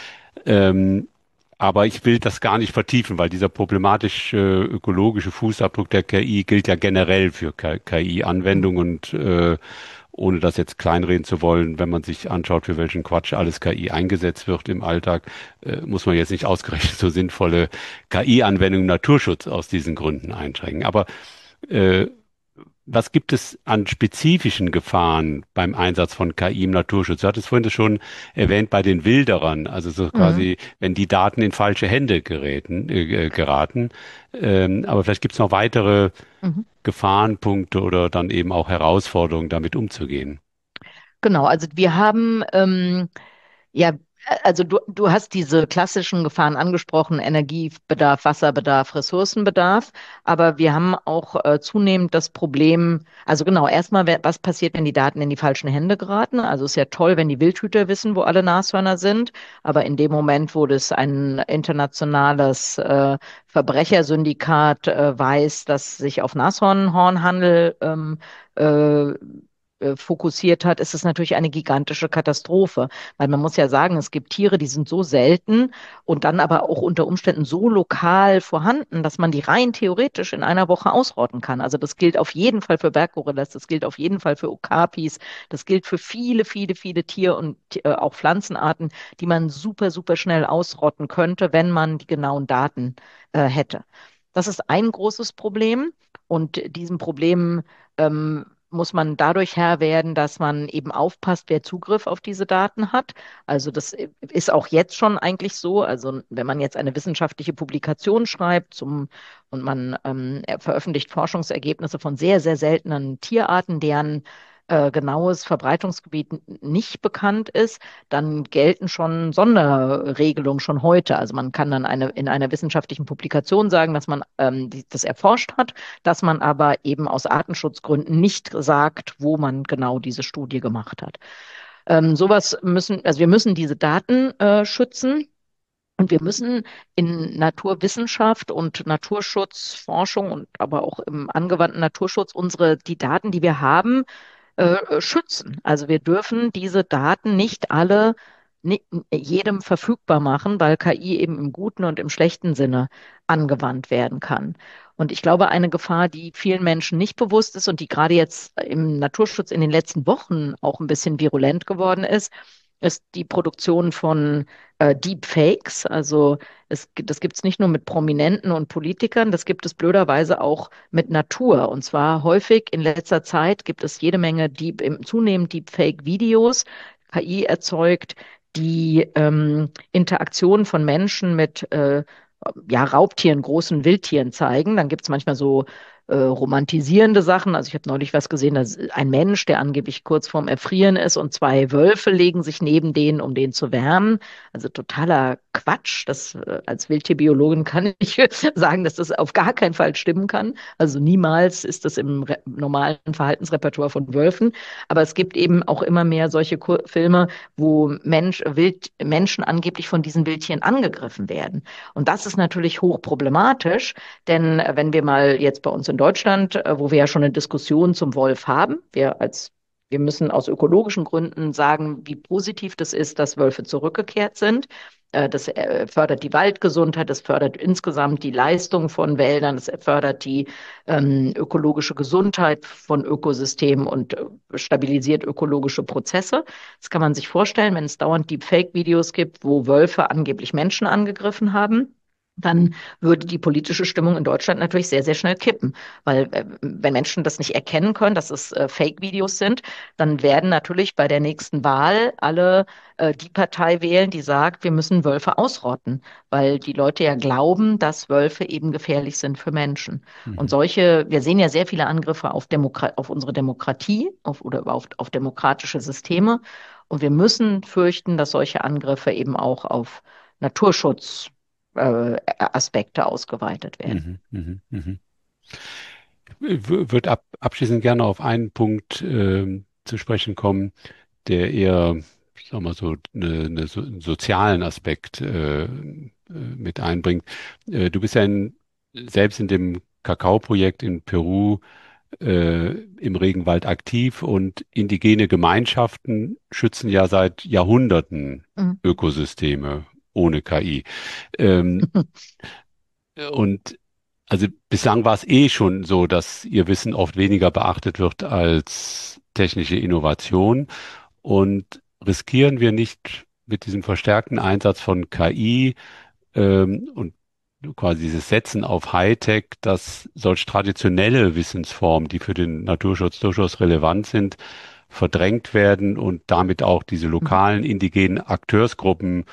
Ähm, aber ich will das gar nicht vertiefen, weil dieser problematische ökologische Fußabdruck der K I gilt ja generell für K I-Anwendungen und äh, ohne das jetzt kleinreden zu wollen, wenn man sich anschaut, für welchen Quatsch alles K I eingesetzt wird im Alltag, äh, muss man jetzt nicht ausgerechnet so sinnvolle K I-Anwendungen im Naturschutz aus diesen Gründen einschränken. Aber äh, was gibt es an spezifischen Gefahren beim Einsatz von K I im Naturschutz? Du hattest vorhin das schon erwähnt bei den Wilderern, also so Mhm. quasi, wenn die Daten in falsche Hände geräten, äh, geraten. Ähm, aber vielleicht gibt es noch weitere Mhm. Gefahrenpunkte oder dann eben auch Herausforderungen, damit umzugehen. Genau, also wir haben ähm, ja, also du, du hast diese klassischen Gefahren angesprochen, Energiebedarf, Wasserbedarf, Ressourcenbedarf, aber wir haben auch äh, zunehmend das Problem, also genau, erstmal, wer- was passiert, wenn die Daten in die falschen Hände geraten? Also es ist ja toll, wenn die Wildhüter wissen, wo alle Nashörner sind, aber in dem Moment, wo das ein internationales äh, Verbrechersyndikat äh, weiß, dass sich auf Nashornhornhandel ähm, äh, äh, fokussiert hat, ist es natürlich eine gigantische Katastrophe. Weil man muss ja sagen, es gibt Tiere, die sind so selten und dann aber auch unter Umständen so lokal vorhanden, dass man die rein theoretisch in einer Woche ausrotten kann. Also das gilt auf jeden Fall für Berggorillas, das gilt auf jeden Fall für Okapis, das gilt für viele, viele, viele Tier- und äh, auch Pflanzenarten, die man super, super schnell ausrotten könnte, wenn man die genauen Daten äh, hätte. Das ist ein großes Problem und diesem Problem ähm, muss man dadurch Herr werden, dass man eben aufpasst, wer Zugriff auf diese Daten hat. Also das ist auch jetzt schon eigentlich so. Also wenn man jetzt eine wissenschaftliche Publikation schreibt zum, und man ähm, veröffentlicht Forschungsergebnisse von sehr, sehr seltenen Tierarten, deren äh, genaues Verbreitungsgebiet n- nicht bekannt ist, dann gelten schon Sonderregelungen schon heute. Also man kann dann eine, in einer wissenschaftlichen Publikation sagen, dass man ähm, die, das erforscht hat, dass man aber eben aus Artenschutzgründen nicht sagt, wo man genau diese Studie gemacht hat. Ähm, sowas müssen, also wir müssen diese Daten äh, schützen. Und wir müssen in Naturwissenschaft und Naturschutzforschung und aber auch im angewandten Naturschutz unsere, die Daten, die wir haben, äh, schützen. Also wir dürfen diese Daten nicht alle ni- jedem verfügbar machen, weil K I eben im guten und im schlechten Sinne angewandt werden kann. Und ich glaube, eine Gefahr, die vielen Menschen nicht bewusst ist und die gerade jetzt im Naturschutz in den letzten Wochen auch ein bisschen virulent geworden ist, ist die Produktion von äh, Deepfakes. Also es, das gibt es nicht nur mit Prominenten und Politikern, das gibt es blöderweise auch mit Natur. Und zwar häufig in letzter Zeit gibt es jede Menge Deep, im- zunehmend Deepfake-Videos, K I erzeugt, die ähm, Interaktion von Menschen mit äh, ja, Raubtieren, großen Wildtieren zeigen. Dann gibt es manchmal so äh, romantisierende Sachen. Also ich habe neulich was gesehen, dass ein Mensch, der angeblich kurz vorm Erfrieren ist und zwei Wölfe legen sich neben den, um den zu wärmen. Also totaler Quatsch. Das, äh, als Wildtierbiologin kann ich sagen, dass das auf gar keinen Fall stimmen kann. Also niemals ist das im re normalen Verhaltensrepertoire von Wölfen. Aber es gibt eben auch immer mehr solche Kur Filme, wo Mensch, Wild, Menschen angeblich von diesen Wildtieren angegriffen werden. Und das ist natürlich hochproblematisch, denn äh, wenn wir mal jetzt bei uns in Deutschland, äh, wo wir ja schon eine Diskussion zum Wolf haben, wir als wir müssen aus ökologischen Gründen sagen, wie positiv das ist, dass Wölfe zurückgekehrt sind. Äh, Das äh, fördert die Waldgesundheit, das fördert insgesamt die Leistung von Wäldern, das fördert die ähm, ökologische Gesundheit von Ökosystemen und äh, stabilisiert ökologische Prozesse. Das kann man sich vorstellen, wenn es dauernd Deepfake-Videos gibt, wo Wölfe angeblich Menschen angegriffen haben. dann würde die politische Stimmung in Deutschland natürlich sehr, sehr schnell kippen. Weil äh, wenn Menschen das nicht erkennen können, dass es äh, Fake-Videos sind, dann werden natürlich bei der nächsten Wahl alle äh, die Partei wählen, die sagt, wir müssen Wölfe ausrotten, weil die Leute ja glauben, dass Wölfe eben gefährlich sind für Menschen. Und Mhm. solche, wir sehen ja sehr viele Angriffe auf Demokra auf unsere Demokratie auf, oder auf, auf demokratische Systeme. Und wir müssen fürchten, dass solche Angriffe eben auch auf Naturschutz äh, Aspekte ausgeweitet werden. Mhm. Mhm. Mhm. Ich würde ab, abschließend gerne auf einen Punkt ähm, zu sprechen kommen, der eher, sagen wir so, eine, eine, so einen sozialen Aspekt äh, äh, mit einbringt. Äh, du bist ja in, selbst in dem Kakaoprojekt in Peru äh, im Regenwald aktiv und indigene Gemeinschaften schützen ja seit Jahrhunderten Mhm. Ökosysteme ohne K I. Ähm, und also bislang war es eh schon so, dass ihr Wissen oft weniger beachtet wird als technische Innovation. Und riskieren wir nicht mit diesem verstärkten Einsatz von K I ähm, und quasi dieses Setzen auf Hightech, dass solch traditionelle Wissensformen, die für den Naturschutz durchaus relevant sind, verdrängt werden und damit auch diese Mhm. lokalen indigenen Akteursgruppen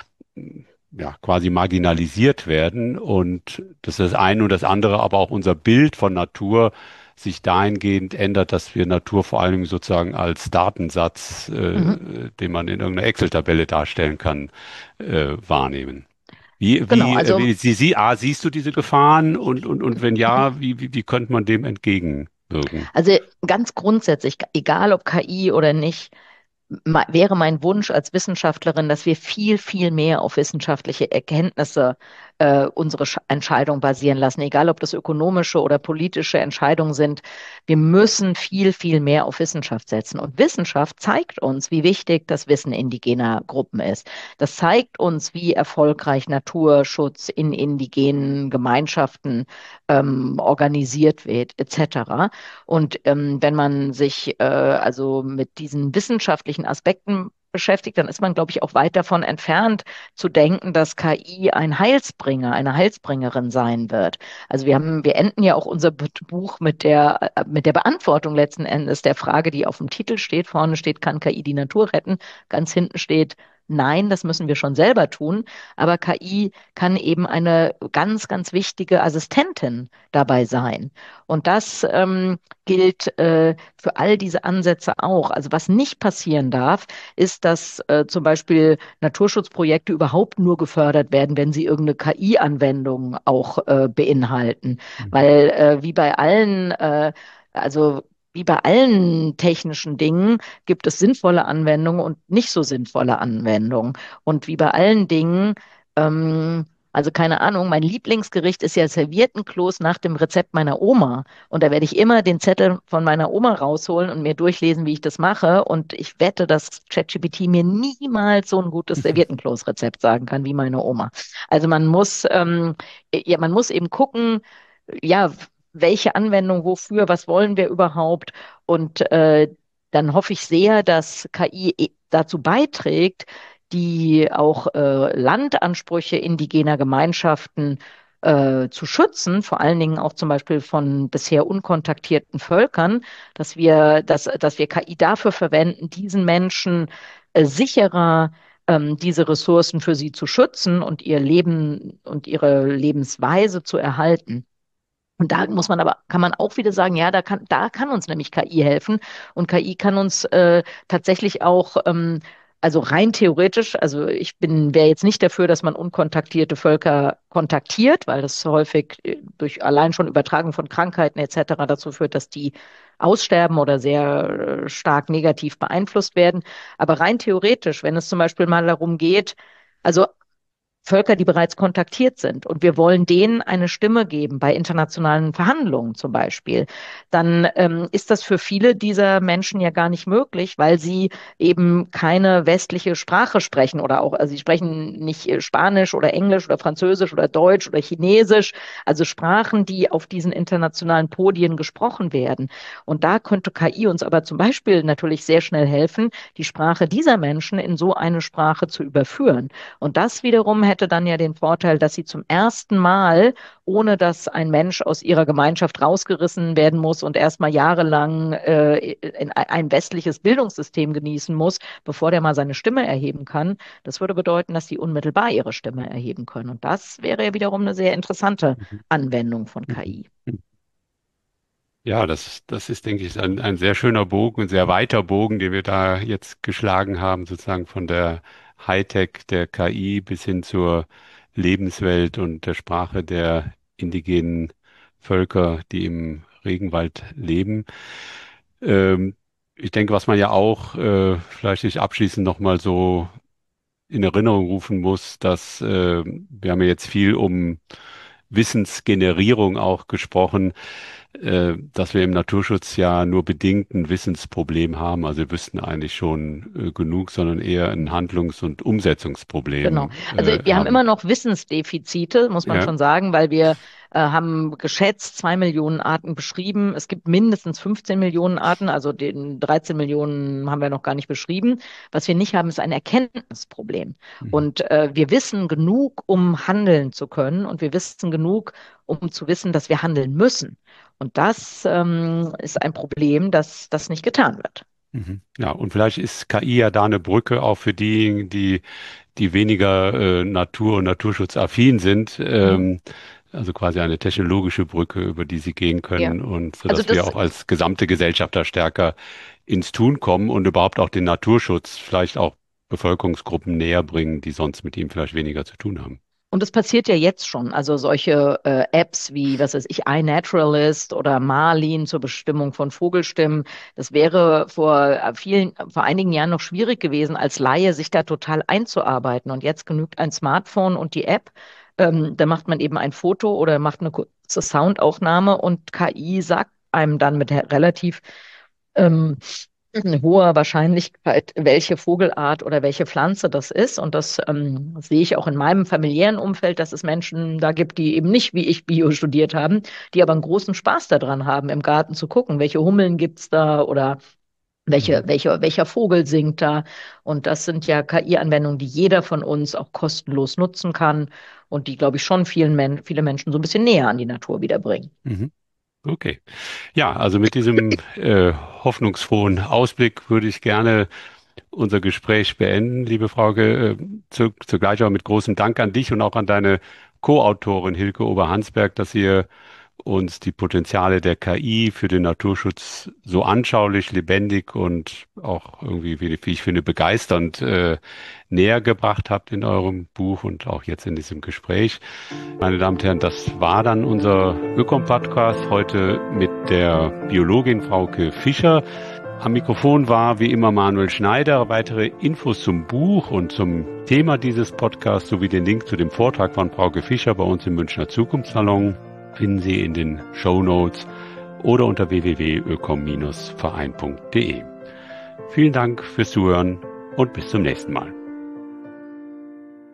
ja, quasi marginalisiert werden und das ist das eine und das andere, aber auch unser Bild von Natur sich dahingehend ändert, dass wir Natur vor allen Dingen sozusagen als Datensatz, Mhm. äh, den man in irgendeiner Excel-Tabelle darstellen kann, äh, wahrnehmen. Wie, Genau, wie, äh, also wie sie, sie, ah, siehst du diese Gefahren und, und, und wenn ja, wie, wie, wie könnte man dem entgegenwirken? Also ganz grundsätzlich, egal ob K I oder nicht, ma- wäre mein Wunsch als Wissenschaftlerin, dass wir viel, viel mehr auf wissenschaftliche Erkenntnisse äh, unsere Sch- Entscheidung basieren lassen, egal ob das ökonomische oder politische Entscheidungen sind. Wir müssen viel, viel mehr auf Wissenschaft setzen. Und Wissenschaft zeigt uns, wie wichtig das Wissen indigener Gruppen ist. Das zeigt uns, wie erfolgreich Naturschutz in indigenen Gemeinschaften ähm, organisiert wird, et cetera. Und ähm, wenn man sich äh, also mit diesen wissenschaftlichen Aspekten beschäftigt, dann ist man, glaube ich, auch weit davon entfernt zu denken, dass K I ein Heilsbringer, eine Heilsbringerin sein wird. Also wir haben, wir enden ja auch unser Bu- Buch mit der, äh, mit der Beantwortung letzten Endes der Frage, die auf dem Titel steht. Vorne steht, kann K I die Natur retten? Ganz hinten steht, nein, das müssen wir schon selber tun. Aber K I kann eben eine ganz, ganz wichtige Assistentin dabei sein. Und das ähm, gilt äh, für all diese Ansätze auch. Also was nicht passieren darf, ist, dass äh, zum Beispiel Naturschutzprojekte überhaupt nur gefördert werden, wenn sie irgendeine K I-Anwendung auch äh, beinhalten. Mhm. Weil äh, wie bei allen, äh, also wie bei allen technischen Dingen gibt es sinnvolle Anwendungen und nicht so sinnvolle Anwendungen. Und wie bei allen Dingen, ähm, also keine Ahnung, mein Lieblingsgericht ist ja Serviettenkloß nach dem Rezept meiner Oma. Und da werde ich immer den Zettel von meiner Oma rausholen und mir durchlesen, wie ich das mache. Und ich wette, dass ChatGPT mir niemals so ein gutes Serviettenkloß-Rezept sagen kann wie meine Oma. Also man muss, ähm, ja, man muss eben gucken, ja, welche Anwendung, wofür, was wollen wir überhaupt? Und äh, dann hoffe ich sehr, dass K I e- dazu beiträgt, die auch äh, Landansprüche indigener Gemeinschaften äh, zu schützen, vor allen Dingen auch zum Beispiel von bisher unkontaktierten Völkern, dass wir, dass, dass wir K I dafür verwenden, diesen Menschen äh, sicherer ähm, diese Ressourcen für sie zu schützen und ihr Leben und ihre Lebensweise zu erhalten. Und da muss man aber, kann man auch wieder sagen, ja, da kann, da kann uns nämlich K I helfen. Und K I kann uns äh, tatsächlich auch, ähm, also rein theoretisch, also ich bin, wäre jetzt nicht dafür, dass man unkontaktierte Völker kontaktiert, weil das häufig äh, durch allein schon Übertragung von Krankheiten et cetera dazu führt, dass die aussterben oder sehr äh, stark negativ beeinflusst werden. Aber rein theoretisch, wenn es zum Beispiel mal darum geht, also Völker, die bereits kontaktiert sind und wir wollen denen eine Stimme geben bei internationalen Verhandlungen zum Beispiel, dann ähm, ist das für viele dieser Menschen ja gar nicht möglich, weil sie eben keine westliche Sprache sprechen oder auch, also sie sprechen nicht äh, Spanisch oder Englisch oder Französisch oder Deutsch oder Chinesisch, also Sprachen, die auf diesen internationalen Podien gesprochen werden. Und da könnte K I uns aber zum Beispiel natürlich sehr schnell helfen, die Sprache dieser Menschen in so eine Sprache zu überführen. Und das wiederum hätte dann ja den Vorteil, dass sie zum ersten Mal, ohne dass ein Mensch aus ihrer Gemeinschaft rausgerissen werden muss und erstmal jahrelang äh, in ein westliches Bildungssystem genießen muss, bevor der mal seine Stimme erheben kann, das würde bedeuten, dass sie unmittelbar ihre Stimme erheben können. Und das wäre ja wiederum eine sehr interessante Anwendung von K I. Ja, das, das ist, denke ich, ein, ein sehr schöner Bogen, ein sehr weiter Bogen, den wir da jetzt geschlagen haben, sozusagen von der Hightech der K I bis hin zur Lebenswelt und der Sprache der indigenen Völker, die im Regenwald leben. Ähm, ich denke, was man ja auch äh, vielleicht sich abschließend nochmal so in Erinnerung rufen muss, dass äh, wir haben ja jetzt viel um Wissensgenerierung auch gesprochen, äh, dass wir im Naturschutz ja nur bedingt ein Wissensproblem haben. Also wir wüssten eigentlich schon äh, genug, sondern eher ein Handlungs- und Genau. Umsetzungsproblem Also äh, wir haben haben. immer noch Wissensdefizite, muss man Ja. schon sagen, weil wir äh, haben geschätzt zwei Millionen Arten beschrieben. Es gibt mindestens fünfzehn Millionen Arten, also den dreizehn Millionen haben wir noch gar nicht beschrieben. Was wir nicht haben, ist ein Erkenntnisproblem. Mhm. Und äh, wir wissen genug, um handeln zu können, und wir wissen genug, um zu wissen, dass wir handeln müssen. Und das ähm, ist ein Problem, dass das nicht getan wird. Mhm. Ja, und vielleicht ist K I ja da eine Brücke auch für diejenigen, die, die weniger äh, Natur- und naturschutzaffin sind. Mhm. Ähm, also quasi eine technologische Brücke, über die sie gehen Ja. können und so Also dass wir das auch als gesamte Gesellschaft da stärker ins Tun kommen und überhaupt auch den Naturschutz vielleicht auch Bevölkerungsgruppen näher bringen, die sonst mit ihm vielleicht weniger zu tun haben. Und es passiert ja jetzt schon. Also solche äh, Apps wie, was weiß ich, iNaturalist oder Marlin zur Bestimmung von Vogelstimmen. Das wäre vor äh, vielen, vor einigen Jahren noch schwierig gewesen, als Laie sich da total einzuarbeiten. Und jetzt genügt ein Smartphone und die App. Ähm, da macht man eben ein Foto oder macht eine kurze Soundaufnahme, und K I sagt einem dann mit der relativ ähm, eine hohe Wahrscheinlichkeit, welche Vogelart oder welche Pflanze das ist. Und das ähm, sehe ich auch in meinem familiären Umfeld, dass es Menschen da gibt, die eben nicht wie ich Bio studiert haben, die aber einen großen Spaß daran haben, im Garten zu gucken, welche Hummeln gibt's da oder welche, Mhm. welche, welcher Vogel singt da. Und das sind ja K I-Anwendungen, die jeder von uns auch kostenlos nutzen kann und die, glaube ich, schon vielen Men viele Menschen so ein bisschen näher an die Natur wiederbringen. Mhm. Okay. Ja, also mit diesem äh, hoffnungsfrohen Ausblick würde ich gerne unser Gespräch beenden, liebe Frauke. Äh, zu, zugleich auch mit großem Dank an dich und auch an deine Co-Autorin Hilke Ober-Hansberg, dass ihr uns die Potenziale der K I für den Naturschutz so anschaulich, lebendig und auch irgendwie, wie, wie ich finde, begeisternd äh, näher gebracht habt in eurem Buch und auch jetzt in diesem Gespräch. Meine Damen und Herren, das war dann unser Ökom-Podcast heute mit der Biologin Frauke Fischer. Am Mikrofon war wie immer Manuel Schneider. Weitere Infos zum Buch und zum Thema dieses Podcasts sowie den Link zu dem Vortrag von Frauke Fischer bei uns im Münchner Zukunftssalon finden Sie in den Shownotes oder unter w w w punkt ökom Bindestrich verein punkt de. Vielen Dank fürs Zuhören und bis zum nächsten Mal.